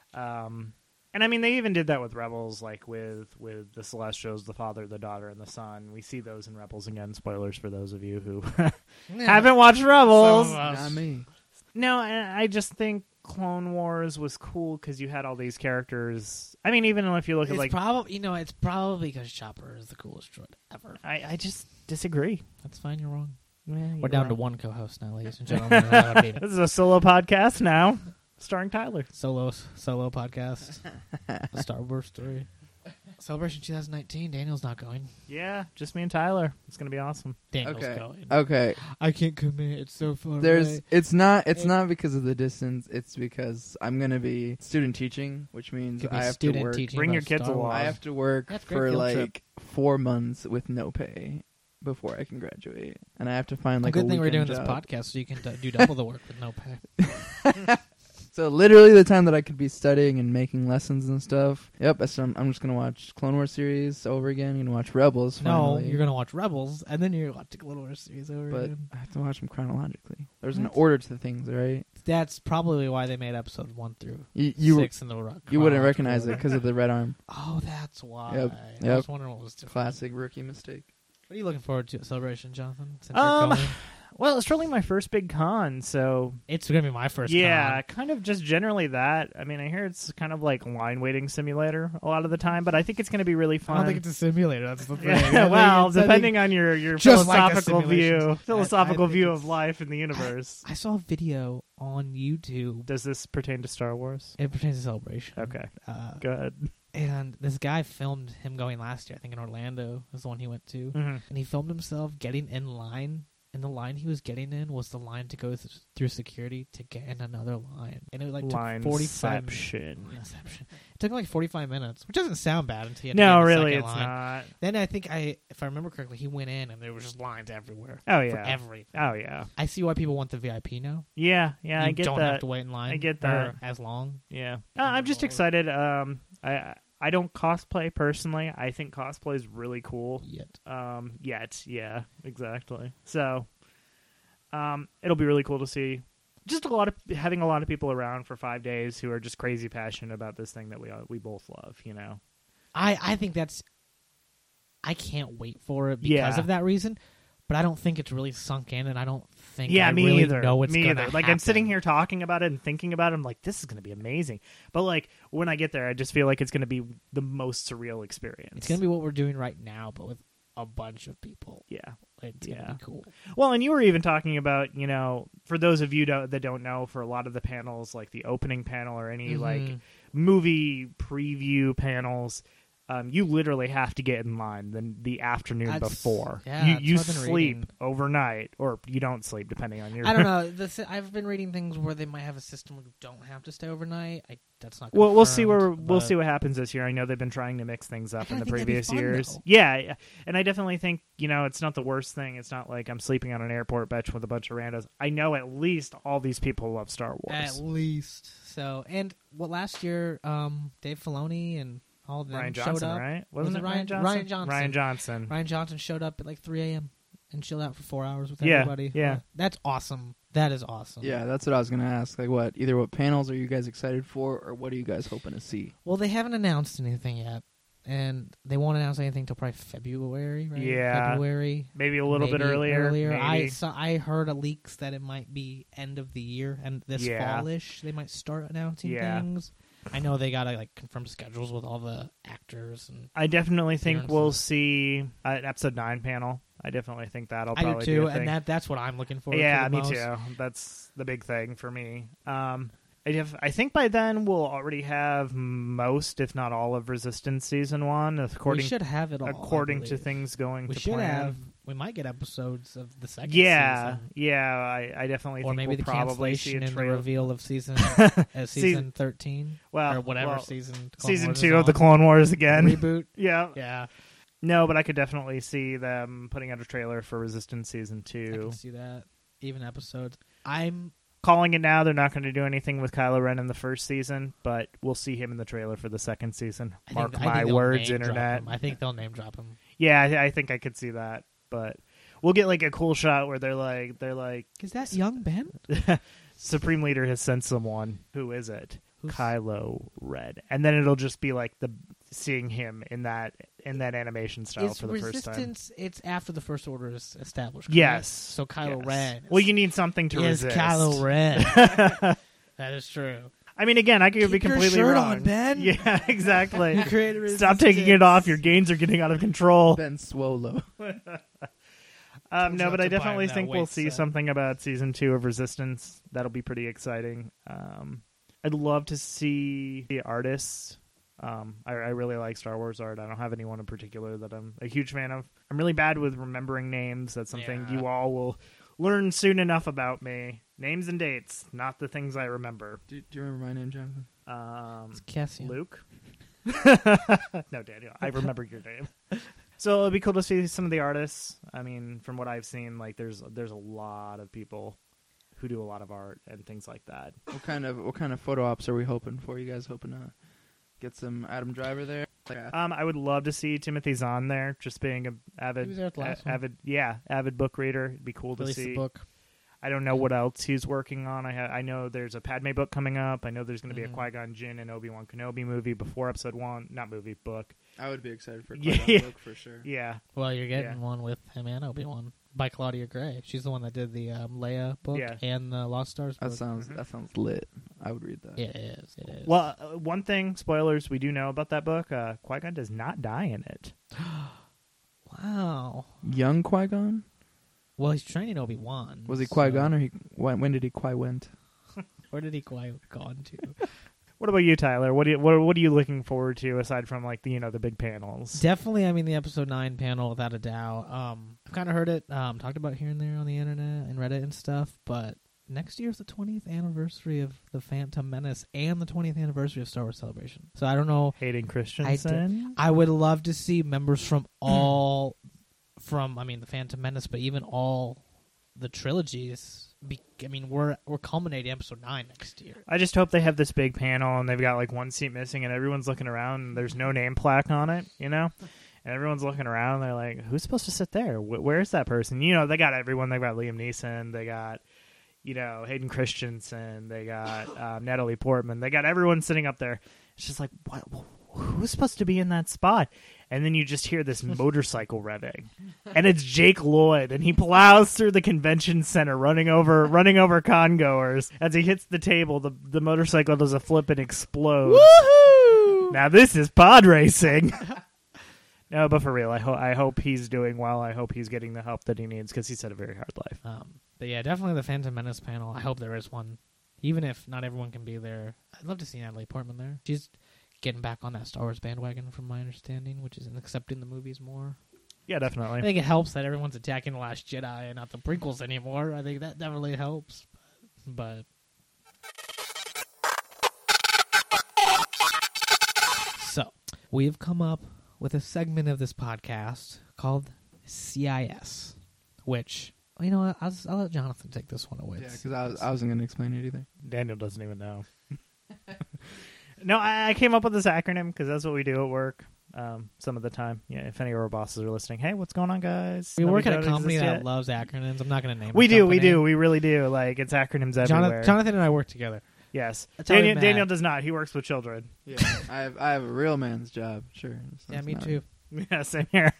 And I mean, they even did that with Rebels, like with the Celestials, the father, the daughter, and the son. We see those in Rebels again. Spoilers for those of you who haven't watched Rebels. Some of us. Not me. No, and I just think Clone Wars was cool because you had all these characters. I mean, even if you look at It's probably because Chopper is the coolest droid ever. I just disagree. That's fine. You're wrong. Yeah, We're down to one co-host now, ladies and gentlemen. This is a solo podcast now, starring Tyler. Solo podcast. A Star Wars story. Celebration 2019. Daniel's not going. Yeah, just me and Tyler. It's gonna be awesome. Daniel's Okay. going. Okay. I can't commit. It's so far away. It's not because of the distance. It's because I'm going to be student teaching, which means Could be I have to student work. teaching Bring about your kids Star along. Wars. I have to work That's a great for field like trip. 4 months with no pay before I can graduate, and I have to find like a good thing we're doing weekend this job. podcast so you can do double the work with no pay. So literally the time that I could be studying and making lessons and stuff. Yep, so I'm just gonna watch Clone Wars series over again. I'm gonna watch Rebels. No, Finally. you're gonna watch Rebels and then you're gonna watch the Clone Wars series over But again. I have to watch them chronologically. There's an What? order to the things, right? That's probably why they made episode 1 through You 6 in the rock. you wouldn't recognize it because of the red arm. Oh, that's why. Yep, I yep. was wondering what was different. Classic rookie mistake. What are you looking forward to at Celebration, Jonathan? Since Um, you're going? Well, it's really my first big con, so It's gonna be my first. yeah, con. kind of just generally that. I mean, I hear it's kind of like line waiting simulator a lot of the time, but I think it's going to be really I fun. don't think it's a simulator. That's the thing. Yeah, well, depending on your Just like the philosophical simulations. I view think of life in the universe. I saw a video on YouTube. Does this pertain to Star Wars? It pertains to Celebration. Okay, Uh, go ahead. and this guy filmed him going last year. I think in Orlando was the one he went to, Mm-hmm. and he filmed himself getting in line. And the line he was getting in was the line to go through security to get in another line. And it took 45 minutes. Lineception. It took like 45 minutes, which doesn't sound bad until you have to get No, in the really, second it's line. not. Then I think if I remember correctly, he went in and there was just lines everywhere. Oh For yeah. everything. Oh yeah. I see why people want the VIP now. Yeah. Yeah. You I get don't that. have to wait in line. I get or that. as long. Yeah. I'm just excited. I don't cosplay personally. I think cosplay is really cool. Yet. Yeah, exactly. So, it'll be really cool to see just having a lot of people around for 5 days who are just crazy passionate about this thing that we both love, you know. I think that's. I can't wait for it because Yeah. of that reason, but I don't think it's really sunk in, and I don't think Yeah, I me really either. know it's me gonna either. Like I'm sitting happen. here talking about it and thinking about it. I'm like, this is going to be amazing. But like when I get there, I just feel like it's going to be the most surreal experience. It's gonna be what we're doing right now, but with a bunch of people. Yeah. It's going to be cool. Well, and you were even talking about, for those of you that don't know, for a lot of the panels, like the opening panel or any like movie preview panels, you literally have to get in line the afternoon before. Yeah, you that's what I've been sleep reading. overnight, or you don't sleep, depending on your. I don't know. I've been reading things where they might have a system where you don't have to stay overnight. That's not. Well, we'll see confirmed, we'll see what happens this year. I know they've been trying to mix things up I in the think that'd be previous fun, years. though. Yeah, and I definitely think it's not the worst thing. It's not like I'm sleeping on an airport bench with a bunch of randos. I know at least all these people love Star Wars. At least so. And last year, Dave Filoni and all of them Ryan showed Johnson, up. right? Was Wasn't it it Ryan Johnson? Ryan Johnson. Ryan Johnson showed up at like 3 a.m. and chilled out for 4 hours with Yeah, everybody. yeah. That's awesome. That is awesome. Yeah, that's what I was going to ask. Like, what panels are you guys excited for, or what are you guys hoping to see? Well, they haven't announced anything yet, and they won't announce anything till probably February, right? Yeah. February. Maybe a little bit Maybe earlier. Maybe. I heard a leaks that it might be end of the year and this fallish. They might start announcing things. I know they gotta like confirm schedules with all the actors. And I definitely think appearances. we'll see an episode 9 panel. I definitely think that'll I probably do too, be a thing. and that's what I'm looking for. Yeah, for the me most. too. That's the big thing for me. I think by then we'll already have most, if not all, of Resistance season 1. We should have it all. According to things going we to should plan. have. We might get episodes of the second Yeah, season. yeah. I definitely Or think maybe we'll the probably see cancellation a and the trailer. reveal of season season 13 Well, or whatever well, season. season Wars 2 is of the on. Clone Wars again. Reboot. Yeah. Yeah, No, but I could definitely see them putting out a trailer for Resistance season I 2. can see that. Even episodes. I'm Calling it now, they're not going to do anything with Kylo Ren in the first season, but we'll see him in the trailer for the second season. Mark I my think they'll words, name drop internet. him. I think they'll name drop him. Yeah, I think I could see that, but we'll get like a cool shot where they're like, Is that young Ben? Supreme Leader has sent someone. Who is it? Who's- Kylo Ren, and then it'll just be like seeing him in that animation style It's for the first time. Resistance. It's after the First Order is established. Correct? Yes. So Kylo Yes. Ren. Well, you need something to is resist. Kylo Ren. That is true. I mean, again, I could be Keep your completely shirt wrong. on, Ben. Yeah, exactly. You created Stop taking it Resistance. off. Your gains are getting out of control. Ben Swolo. No, out but I to buy definitely that think we'll weight see set. something about season 2 of Resistance. That'll be pretty exciting. I'd love to see the artists. I really like Star Wars art. I don't have anyone in particular that I'm a huge fan of. I'm really bad with remembering names. That's something Yeah. you all will learn soon enough about me. Names and dates, not the things I remember. Do you remember my name, Jonathan? It's Cassian. Luke? No, Daniel. I remember your name. So it'd be cool to see some of the artists. I mean, from what I've seen, like there's a lot of people who do a lot of art and things like that. What kind of photo ops are we hoping for? You guys hoping to get some Adam Driver there? I would love to see Timothy Zahn there, just being a He was there at the last one. avid book reader. It'd be cool to Release see. the book. I don't know what else he's working on. I know there's a Padme book coming up. I know there's going to be a Mhm. Qui-Gon Jinn and Obi-Wan Kenobi movie before Episode 1. Not movie, book. I would be excited for a Yeah. Qui-Gon book for sure. Yeah. Well, you're getting Yeah. one with him and Obi-Wan by Claudia Gray. She's the one that did the Leia book Yeah. and the Lost Stars book. That sounds lit. I would read that. It is. It is. Well, one thing, spoilers, we do know about that book. Qui-Gon does not die in it. Wow. Young Qui-Gon? Well, he's training Obi-Wan. Was he so- Qui-Gon or when did he Qui-Went? Where did he Qui-Gon to? What about you, Tyler? What are you looking forward to aside from like the big panels? Definitely, I mean, the Episode 9 panel, without a doubt. I've kind of heard it talked about here and there on the internet and Reddit and stuff, but next year's the 20th anniversary of The Phantom Menace and the 20th anniversary of Star Wars Celebration. So I don't know. Hayden Christensen. I would love to see members from all, The Phantom Menace, but even all the trilogies. We're culminating Episode 9 next year. I just hope they have this big panel and they've got like one seat missing and everyone's looking around and there's no name plaque on it, And everyone's looking around and they're like, who's supposed to sit there? Where's that person? They got everyone. They got Liam Neeson. They got, Hayden Christensen. They got Natalie Portman. They got everyone sitting up there. It's just like, what? Who's supposed to be in that spot? And then you just hear this motorcycle revving, and it's Jake Lloyd, and he plows through the convention center, running over congoers. As he hits the table, the motorcycle does a flip and explodes. Woohoo! Now this is pod racing. No, but for real, I hope he's doing well. I hope he's getting the help that he needs because he's had a very hard life. But yeah, definitely the Phantom Menace panel. I hope there is one, even if not everyone can be there. I'd love to see Natalie Portman there. She's getting back on that Star Wars bandwagon, from my understanding, which is accepting the movies more. Yeah, definitely. I think it helps that everyone's attacking The Last Jedi and not the prequels anymore. I think that definitely helps. But so we've come up with a segment of this podcast called CIS, which, you know what, I'll let Jonathan take this one away. Yeah, because I wasn't going to explain it either. Daniel doesn't even know. No, I came up with this acronym because that's what we do at work some of the time. Yeah, if any of our bosses are listening, hey, what's going on, guys? We work at a company that yet? loves acronyms. I'm not going to name We the do, company. we really do. Like, it's acronyms everywhere. Jonathan and I work together. Yes. That's how we met. Daniel does not. He works with children. Yeah, I have a real man's job. Sure. So Yeah, it's me not- too. Yeah, same here.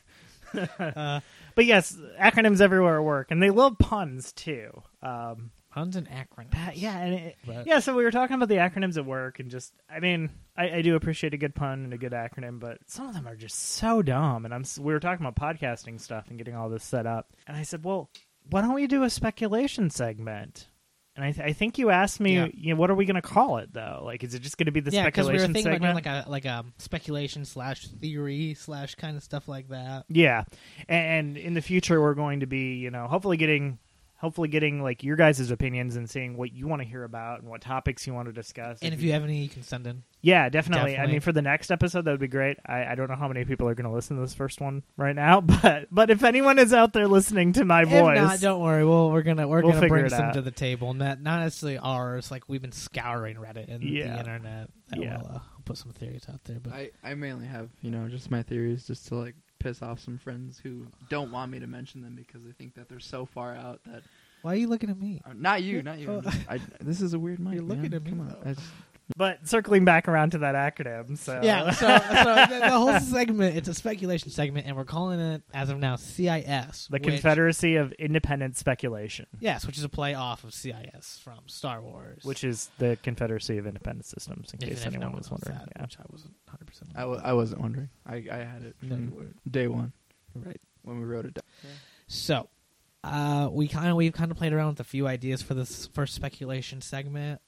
But yes, acronyms everywhere at work, and they love puns too. Puns and acronyms. Yeah, and But- yeah. So we were talking about the acronyms at work, and just, I mean, I do appreciate a good pun and a good acronym, but some of them are just so dumb. And we were talking about podcasting stuff and getting all this set up, and I said, well, why don't we do a speculation segment? And I think you asked me, Yeah. you know, what are we going to call it though? Like, is it just going to be the Yeah, because we were speculation thinking segment? about doing like a speculation / theory / kind of stuff like that. Yeah, and in the future we're going to be, you know, hopefully getting like your guys' opinions and seeing what you want to hear about and what topics you want to discuss. And if you have any, you can send in. Yeah, definitely. I Definitely. mean, for the next episode, that would be great. I don't know how many people are going to listen to this first one right now, but if anyone is out there listening to my voice, If not, don't worry. We're gonna figure bring it some out. to the table, not necessarily ours. Like, we've been scouring Reddit and Yeah. the internet. That Yeah. will put some theories out there. But I mainly have, just my theories just to like piss off some friends who don't want me to mention them because they think that they're so far out that why are you looking at me? not you. Oh. This is a weird mic. You're looking man. at me, Come on. though. but circling back around to that acronym, so Yeah, so the whole segment, it's a speculation segment, and we're calling it, as of now, CIS. the which- Confederacy of Independent Speculation, Yes, which is a play off of CIS from Star Wars. which is the Confederacy of Independent Systems, in If case no anyone one was knows wondering. that, Yeah. which I wasn't 100%. I wasn't wondering. I had it No, you from weren't. day one Right. when we wrote it down. So, we've kind of played around with a few ideas for this first speculation segment.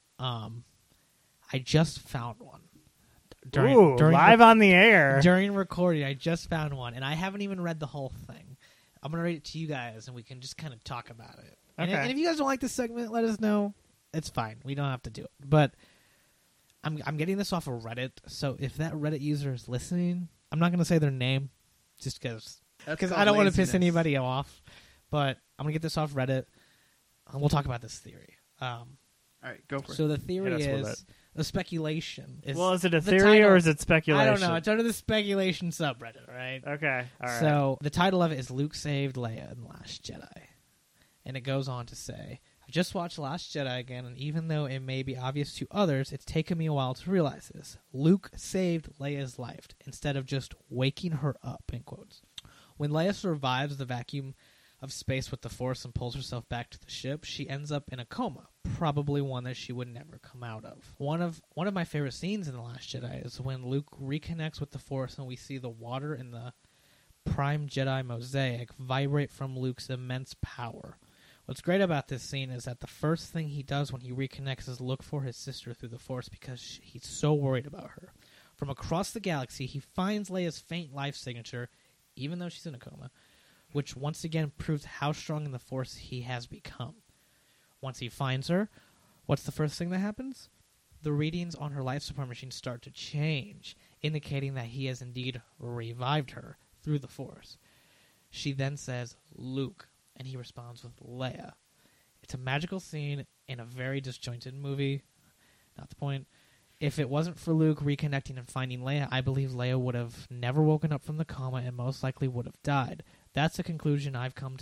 I just found one. Ooh, live on the air. During recording, I just found one, and I haven't even read the whole thing. I'm going to read it to you guys, and we can just kind of talk about it. Okay. And if you guys don't like this segment, let us know. It's fine. We don't have to do it. But I'm getting this off of Reddit, so if that Reddit user is listening, I'm not going to say their name, just because I don't want to piss anybody off. But I'm going to get this off Reddit, and we'll talk about this theory. All right, go for it. So the theory Hit us with is, the speculation is... Well, is it a the theory title- or is it speculation? I don't know. It's under the speculation subreddit, right? Okay, all right. So the title of it is Luke Saved Leia in The Last Jedi. And it goes on to say, I just watched The Last Jedi again, and even though it may be obvious to others, it's taken me a while to realize this. Luke saved Leia's life instead of just waking her up, in quotes. When Leia survives the vacuum of space with the Force and pulls herself back to the ship, she ends up in a coma, probably one that she would never come out of. One of my favorite scenes in The Last Jedi is when Luke reconnects with the Force and we see the water in the Prime Jedi mosaic vibrate from Luke's immense power. What's great about this scene is that the first thing he does when he reconnects is look for his sister through the Force because he's so worried about her. From across the galaxy, he finds Leia's faint life signature, even though she's in a coma, which once again proves how strong in the Force he has become. Once he finds her, what's the first thing that happens? The readings on her life support machine start to change, indicating that he has indeed revived her through the Force. She then says, Luke, and he responds with Leia. It's a magical scene in a very disjointed movie. Not the point. If it wasn't for Luke reconnecting and finding Leia, I believe Leia would have never woken up from the coma and most likely would have died. That's a conclusion I've come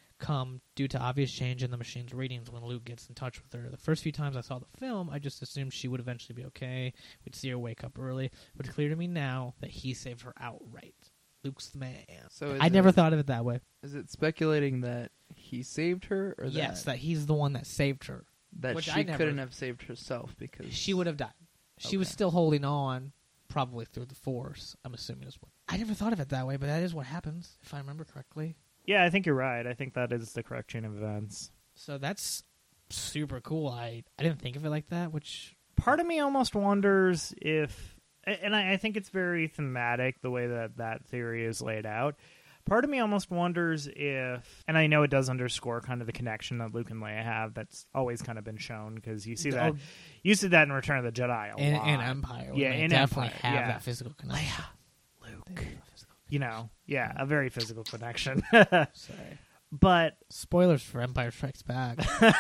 due to obvious change in the machine's readings when Luke gets in touch with her. The first few times I saw the film, I just assumed she would eventually be okay. We'd see her wake up early. But it's clear to me now that he saved her outright. Luke's the man. So I never thought of it that way. Is it speculating that he saved her, or Yes, that he's the one that saved her. that which she I never- couldn't have saved herself because She would have died. She was Okay. still holding on probably through the Force. I'm assuming is what. I never thought of it that way, but that is what happens if I remember correctly. Yeah, I think you're right. I think that is the correct chain of events. So that's super cool. I didn't think of it like that, which Part of me almost wonders if, and I think it's very thematic the way that theory is laid out. Part of me almost wonders if, and I know it does underscore kind of the connection that Luke and Leia have. That's always kind of been shown because you see that in Return of the Jedi a lot. and Empire. Yeah, they in definitely Empire, have yeah. that physical connection. Luke. You know, yeah, a very physical connection. Sorry. But Spoilers for Empire Strikes Back.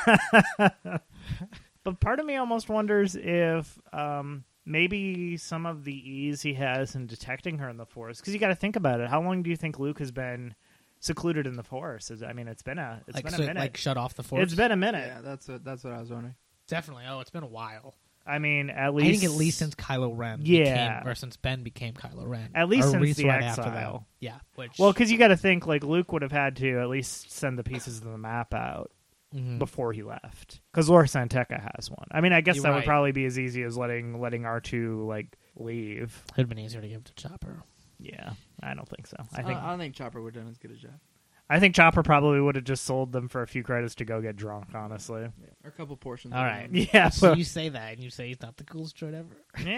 But part of me almost wonders if maybe some of the ease he has in detecting her in the Force, because you got to think about it. How long do you think Luke has been secluded in the Force? I mean, it's been a minute. Like shut off the Force. It's been a minute. Yeah, that's what I was wondering. Definitely. Oh, it's been a while. I mean, at I least think at least since Kylo Ren. Yeah. or since Ben became Kylo Ren. At least Or since the right after that. Exile. Yeah. Which, Well, because you got to think like Luke would have had to at least send the pieces of the map out mhm. before he left, because Lor Santeca has one. I mean, I guess You're that would right. probably be as easy as letting R2 like leave. It would have been easier to give it to Chopper. Yeah, I don't think so. I don't think Chopper would have done as good a job. I think Chopper probably would have just sold them for a few credits to go get drunk, honestly. Yeah. Or a couple portions. All of right. them. Yeah. So you say that, and you say he's not the coolest droid ever.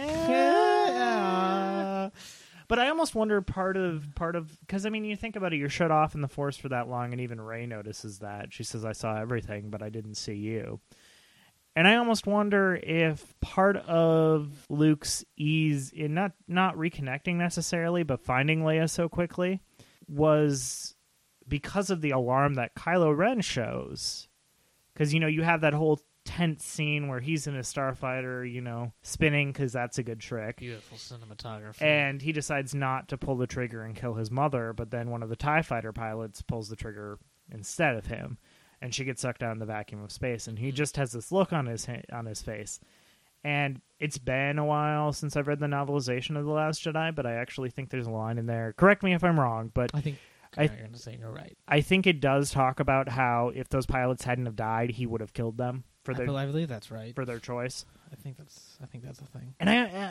Yeah. But I almost wonder part of because I mean, you think about it, you're shut off in the Force for that long, and even Rey notices that. She says, "I saw everything, but I didn't see you." And I almost wonder if part of Luke's ease in not reconnecting necessarily, but finding Leia so quickly was because of the alarm that Kylo Ren shows. Because, you know, you have that whole tense scene where he's in a starfighter, you know, spinning because that's a good trick. Beautiful cinematography. And he decides not to pull the trigger and kill his mother, but then one of the TIE fighter pilots pulls the trigger instead of him. And she gets sucked out in the vacuum of space. And he just has this look on his face. And it's been a while since I've read the novelization of The Last Jedi, but I actually think there's a line in there. Correct me if I'm wrong, but I think you're going to say you're right. I think it does talk about how if those pilots hadn't have died, he would have killed them I believe that's right. for their choice. I think that's a thing. And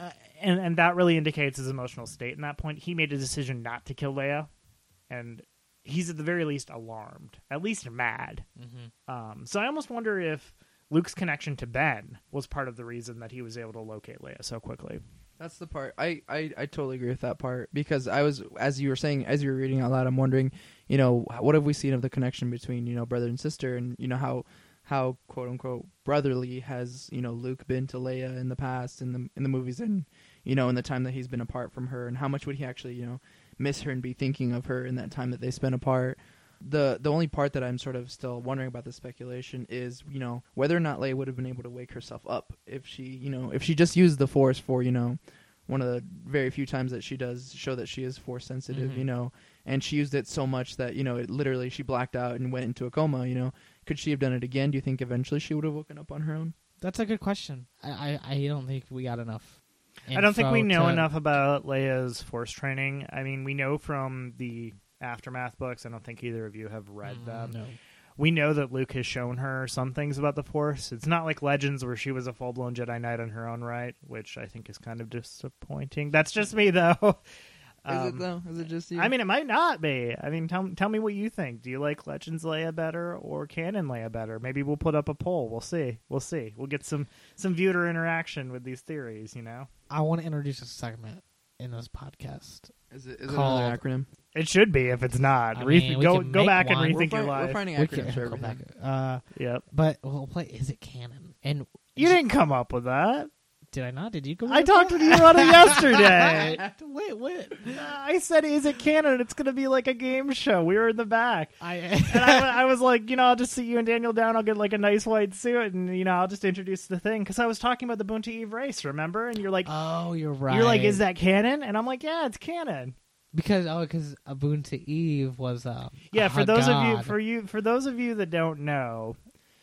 and that really indicates his emotional state in that point. He made a decision not to kill Leia, and he's at the very least alarmed, at least mad. Mm-hmm. So I almost wonder if Luke's connection to Ben was part of the reason that he was able to locate Leia so quickly. That's the part. I totally agree with that part, because I was, as you were reading out loud, I'm wondering, you know, what have we seen of the connection between, you know, brother and sister, and, you know, how quote unquote brotherly has, you know, Luke been to Leia in the past, in the movies, and, you know, in the time that he's been apart from her, and how much would he actually, you know, miss her and be thinking of her in that time that they spent apart. The only part that I'm sort of still wondering about the speculation is, you know, whether or not Leia would have been able to wake herself up if she just used the Force for, you know, one of the very few times that she does show that she is Force sensitive, Mhm. you know, and she used it so much that, you know, it literally, she blacked out and went into a coma, you know. Could she have done it again? Do you think eventually she would have woken up on her own? That's a good question. I don't think we got enough. I don't think we info know to- enough about Leia's Force training. I mean, we know from the Aftermath books. I don't think either of you have read them. No. We know that Luke has shown her some things about the Force. It's not like Legends where she was a full-blown Jedi Knight on her own right, which I think is kind of disappointing. That's just me, though. Is it though? Is it just you? I mean, it might not be. I mean, tell me what you think. Do you like Legends Leia better or Canon Leia better? Maybe we'll put up a poll. We'll see. We'll get some viewer interaction with these theories, you know? I want to introduce a segment in this podcast. Is it called- another acronym? It should be if it's not. I mean, we go can go make back one. and rethink We're your life. finding We acronyms for go back. everything. Yep. But we'll play Is It Canon? And You didn't come up with that. did I not? Did you go? I with talked that? with you about it yesterday. Wait. I said, "Is it canon? It's going to be like a game show." We were in the back, and I I was like, you know, I'll just sit you and Daniel down. I'll get like a nice white suit, and you know, I'll just introduce the thing because I was talking about the Boonta Eve race, remember? And you're like, Oh, you're right. you're like, is that canon? And I'm like, yeah, it's canon. because Ubuntu Eve was Yeah, a for those god. of you, for those of you that don't know,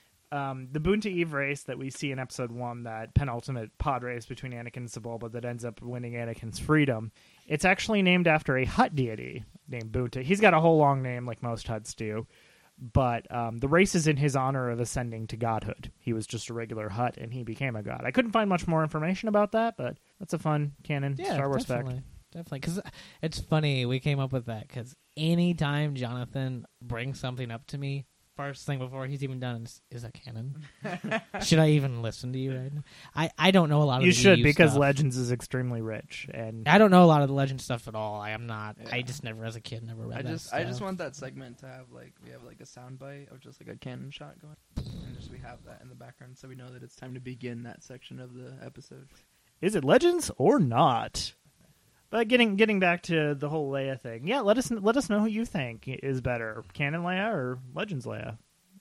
the Boonta Eve race that we see in Episode 1, that penultimate pod race between Anakin and Sebulba that ends up winning Anakin's freedom, it's actually named after a Hutt deity named Boonta. He's got a whole long name like most Hutts do, but the race is in his honor of ascending to godhood. He was just a regular Hutt, and he became a god. I couldn't find much more information about that, but that's a fun canon Star Wars fact. Definitely, because it's funny we came up with that. Because anytime Jonathan brings something up to me, first thing before he's even done is that canon? Should I even listen to you right now? I don't know a lot of you the should EU because stuff. Legends is extremely rich, and I don't know a lot of the Legend stuff at all. I am not. Yeah. I just never, as a kid, never read that stuff. I just want that segment to have we have a sound bite of just a cannon shot going, and just we have that in the background so we know that it's time to begin that section of the episode. is it Legends or not? But getting back to the whole Leia thing, yeah, let us know who you think is better, Canon Leia or Legends Leia.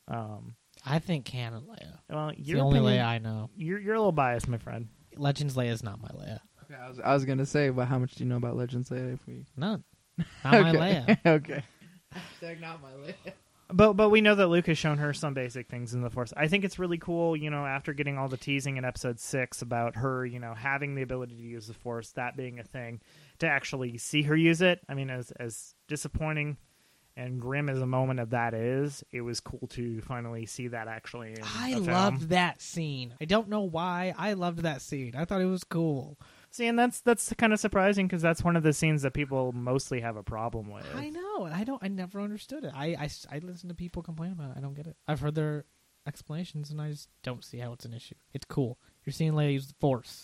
I think canon Leia. Well, It's your the only opinion- Leia I know. You're a little biased, my friend. Legends Leia is not my Leia. Okay, I was gonna say, but how much do you know about Legends Leia? If we None. Not my okay. Leia. Okay. Hashtag not my Leia. But we know that Luke has shown her some basic things in the Force. I think it's really cool, after getting all the teasing in Episode 6 about her, having the ability to use the Force, that being a thing, to actually see her use it. I mean, as disappointing and grim as a moment of that is, it was cool to finally see that actually in I a film. loved that scene. I don't know why. I loved that scene. I thought it was cool. See, and that's kind of surprising because that's one of the scenes that people mostly have a problem with. I know. I never understood it. I listen to people complain about it. I don't get it. I've heard their explanations, and I just don't see how it's an issue. It's cool. You're seeing Leia use the Force.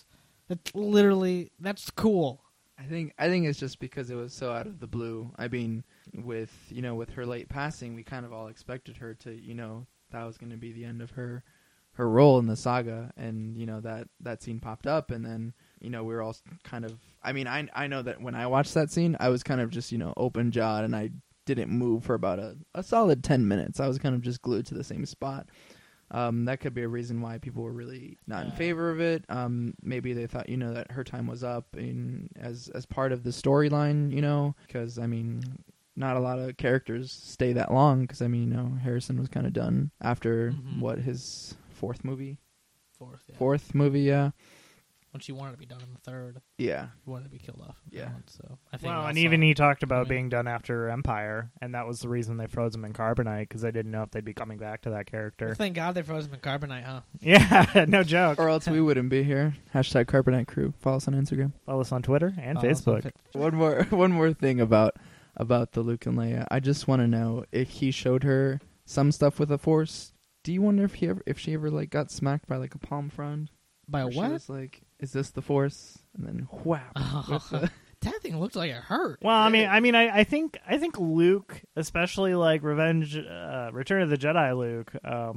That's cool. I think it's just because it was so out of the blue. I mean, with her late passing, we kind of all expected her to, that was going to be the end of her role in the saga, and that scene popped up, and then we were all kind of. I mean, I know that when I watched that scene, I was kind of just open jawed, and I didn't move for about a solid 10 minutes. I was kind of just glued to the same spot. That could be a reason why people were really not in favor of it. Maybe they thought, that her time was up as part of the storyline, because, I mean, not a lot of characters stay that long because, I mean, Harrison was kind of done after, his fourth movie? Fourth movie, yeah. When she wanted to be done in the third. Yeah. She wanted to be killed off. Yeah. So I think. Well, and also- even he talked about Right. being done after Empire, and that was the reason they froze him in Carbonite, because they didn't know if they'd be coming back to that character. Well, thank God they froze him in Carbonite, huh? Yeah, no joke. Or else we wouldn't be here. Hashtag Carbonite Crew. Follow us on Instagram. Follow us on Twitter and Follow us on Facebook. One more thing about the Luke and Leia. I just want to know if he showed her some stuff with the Force. Do you wonder if she ever got smacked by a palm frond? By a Where she what? was like, "Is this the Force?" And then whap. with the- That thing looked like it hurt. Well, I think Luke, especially Return of the Jedi Luke,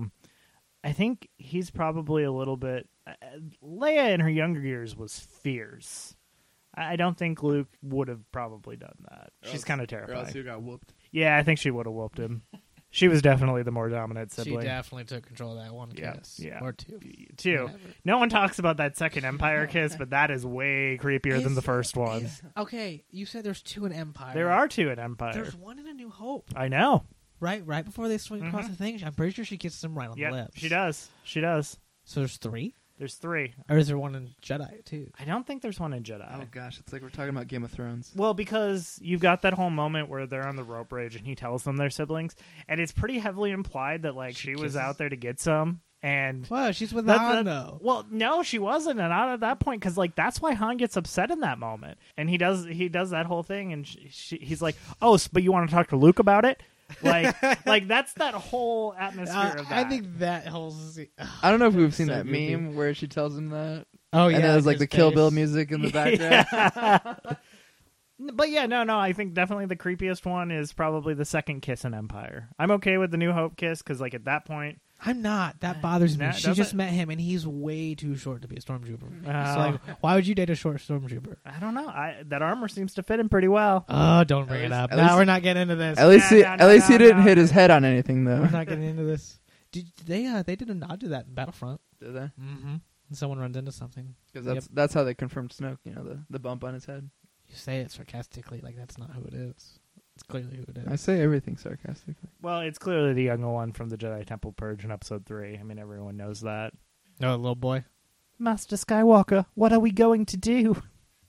I think he's probably a little bit. Leia in her younger years was fierce. I don't think Luke would have probably done that. She's kind of terrifying. got whooped. Yeah, I think she would have whooped him. She was definitely the more dominant She sibling. definitely took control of that one Yeah, kiss. yeah. Or two. Too. Whatever. No one talks about that second Empire kiss, but that is way creepier than the first one. Okay, you said there's two in Empire. There are two in Empire. There's one in A New Hope. I know. Right before they swing across the thing, I'm pretty sure she gets them right on the Yeah, lips. she does. She does. So there's three? There's three. Or is there one in Jedi, too? I don't think there's one in Jedi. Oh gosh, it's like we're talking about Game of Thrones. Well, because you've got that whole moment where they're on the rope bridge and he tells them they're siblings, and it's pretty heavily implied that she was kisses- out there to get some, and Well, she's with That- Han, that- though. well, no, she wasn't, and not at that point, because that's why Han gets upset in that moment, and he does that whole thing, and he's like, "Oh, but you want to talk to Luke about it?" That's that whole atmosphere of that. I think that whole... I don't know if we've seen So that goofy. meme where she tells him that. Oh, yeah. And there's his the Kill face. Bill music in the background. But yeah, no, I think definitely the creepiest one is probably the second kiss in Empire. I'm okay with the New Hope kiss because at that point, I'm not. That bothers me. That She doesn't- just met him, and he's way too short to be a stormtrooper. Oh. So, why would you date a short stormtrooper? I don't know. That armor seems to fit him pretty well. Oh, don't bring it least- up. at Now least- we're not getting into this. At least he No, didn't no. hit his head on anything though. We're not getting into this. Did they did a nod to that in Battlefront. Did they? Mm-hmm. Someone runs into something. Because that's how they confirmed Snoke. The bump on his head. You say it sarcastically, like that's not who it is. It's clearly who it is. I say everything sarcastically. Well, it's clearly the younger one from the Jedi Temple Purge in Episode 3. I mean, everyone knows that. No, little boy. Master Skywalker, what are we going to do?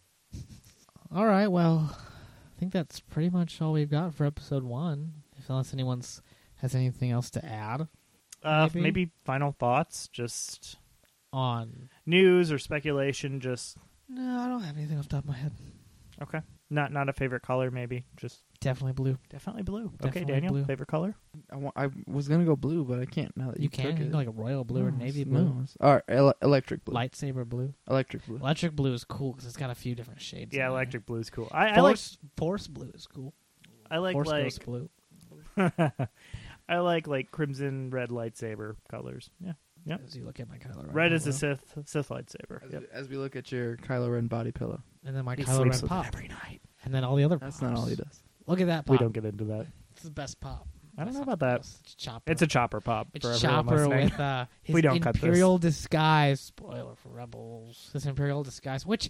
All right, well, I think that's pretty much all we've got for episode 1. Unless anyone has anything else to add Maybe final thoughts, just on? news or speculation. Just No, I don't have anything off the top of my head. okay. Not a favorite color, maybe. Just Definitely blue. definitely blue. Definitely Okay, Daniel, blue. favorite color? I was gonna go blue, but I can't now that You you can took you it. can go like a royal blue or No, navy it's- blue. No, all right, electric blue. Lightsaber blue. Electric blue. Electric blue is cool because it's got a few different shades. Yeah, in there. electric blue is cool. I like Force blue is cool. I like Force like Ghost blue. I like crimson red lightsaber colors. Yeah. Yep. As you look at my Kylo Ren. Red is a blue. Sith lightsaber. As, Yep. as we look at your Kylo Ren body pillow. And then my He Kylo Ren sleeps with it pop. Every night. And then all the other That's pops. not all he does. Look at that pop. We don't get into that. It's the best pop. I don't That's know not about the that. best. It's Chopper. It's a chopper pop. It's for everyone Chopper listening. with his We don't cut this. Imperial disguise. Spoiler for Rebels. His Imperial disguise. Which,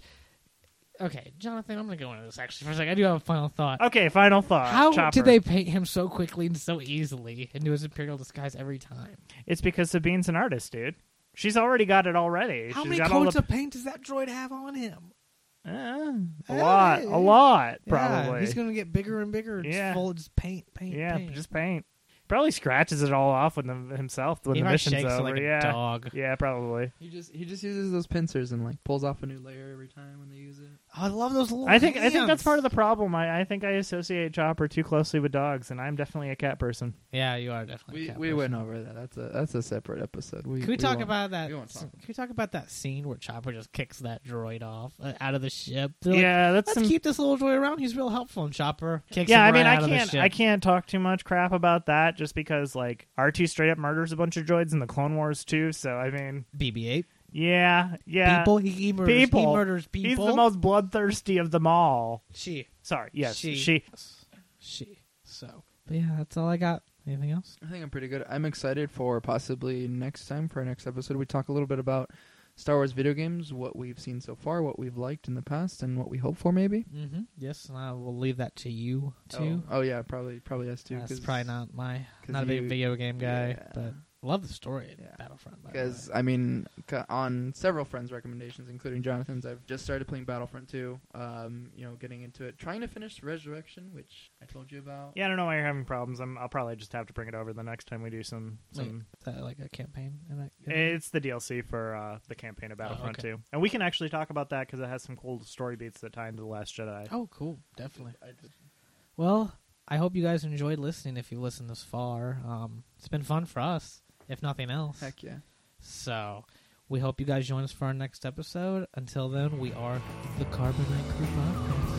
okay, Jonathan, I'm going to go into this actually for a second. I do have a final thought. Okay, final thought. How Chopper. did they paint him so quickly and so easily into his Imperial disguise every time? It's because Sabine's an artist, dude. She's already got it already. How She's many got coats all of paint does that droid have on him? a Hey. lot, Yeah, probably. he's going to get bigger and bigger. Just Yeah. full of just paint. yeah, paint. just paint. Probably scratches it all off with himself when He the probably mission's shakes it over. like a yeah, dog. yeah, probably. He just uses those pincers and like pulls off a new layer every time when they use it. Oh, I love those little I think that's hands. part of the problem. I think I associate Chopper too closely with dogs, and I'm definitely a cat person. Yeah, you are definitely. a cat We person. went over that. That's a separate episode. Can we talk won't- about that? we won't talk Can we talk about that scene where Chopper just kicks that droid off out of the ship? They're like, Yeah, that's let's some. keep this little droid around. He's real helpful. And Chopper kicks Yeah, him I mean, right out of the ship. I can't talk too much crap about that just because like R2 straight up murders a bunch of droids in the Clone Wars too. So I mean, BB-8 yeah. people. He murders People. He murders people. He's the most bloodthirsty of them all. She. Sorry, yes, She. she. So, but yeah, that's all I got. Anything else? I think I'm pretty good. I'm excited for possibly next time for our next episode. We talk a little bit about Star Wars video games, what we've seen so far, what we've liked in the past, and what we hope for maybe. Mm-hmm. Yes, and I will leave that to you too. Oh yeah, probably us too. That's probably not cause not a big you- video game guy, yeah. but love the story in Yeah. Battlefront. by the Because way. I mean, on several friends' recommendations, including Jonathan's, I've just started playing Battlefront 2. Getting into it, trying to finish Resurrection, which I told you about. Yeah, I don't know why you're having problems. I'll probably just have to bring it over the next time we do some. Wait, is that like a campaign in that? It's the DLC for the campaign of Battlefront okay. 2, and we can actually talk about that because it has some cool story beats that tie into the Last Jedi. Oh, cool. Definitely. I did. Well, I hope you guys enjoyed listening if you've listened this far. It's been fun for us, if nothing else. Heck yeah. So, we hope you guys join us for our next episode. Until then, we are the Carbonite Crew Podcast.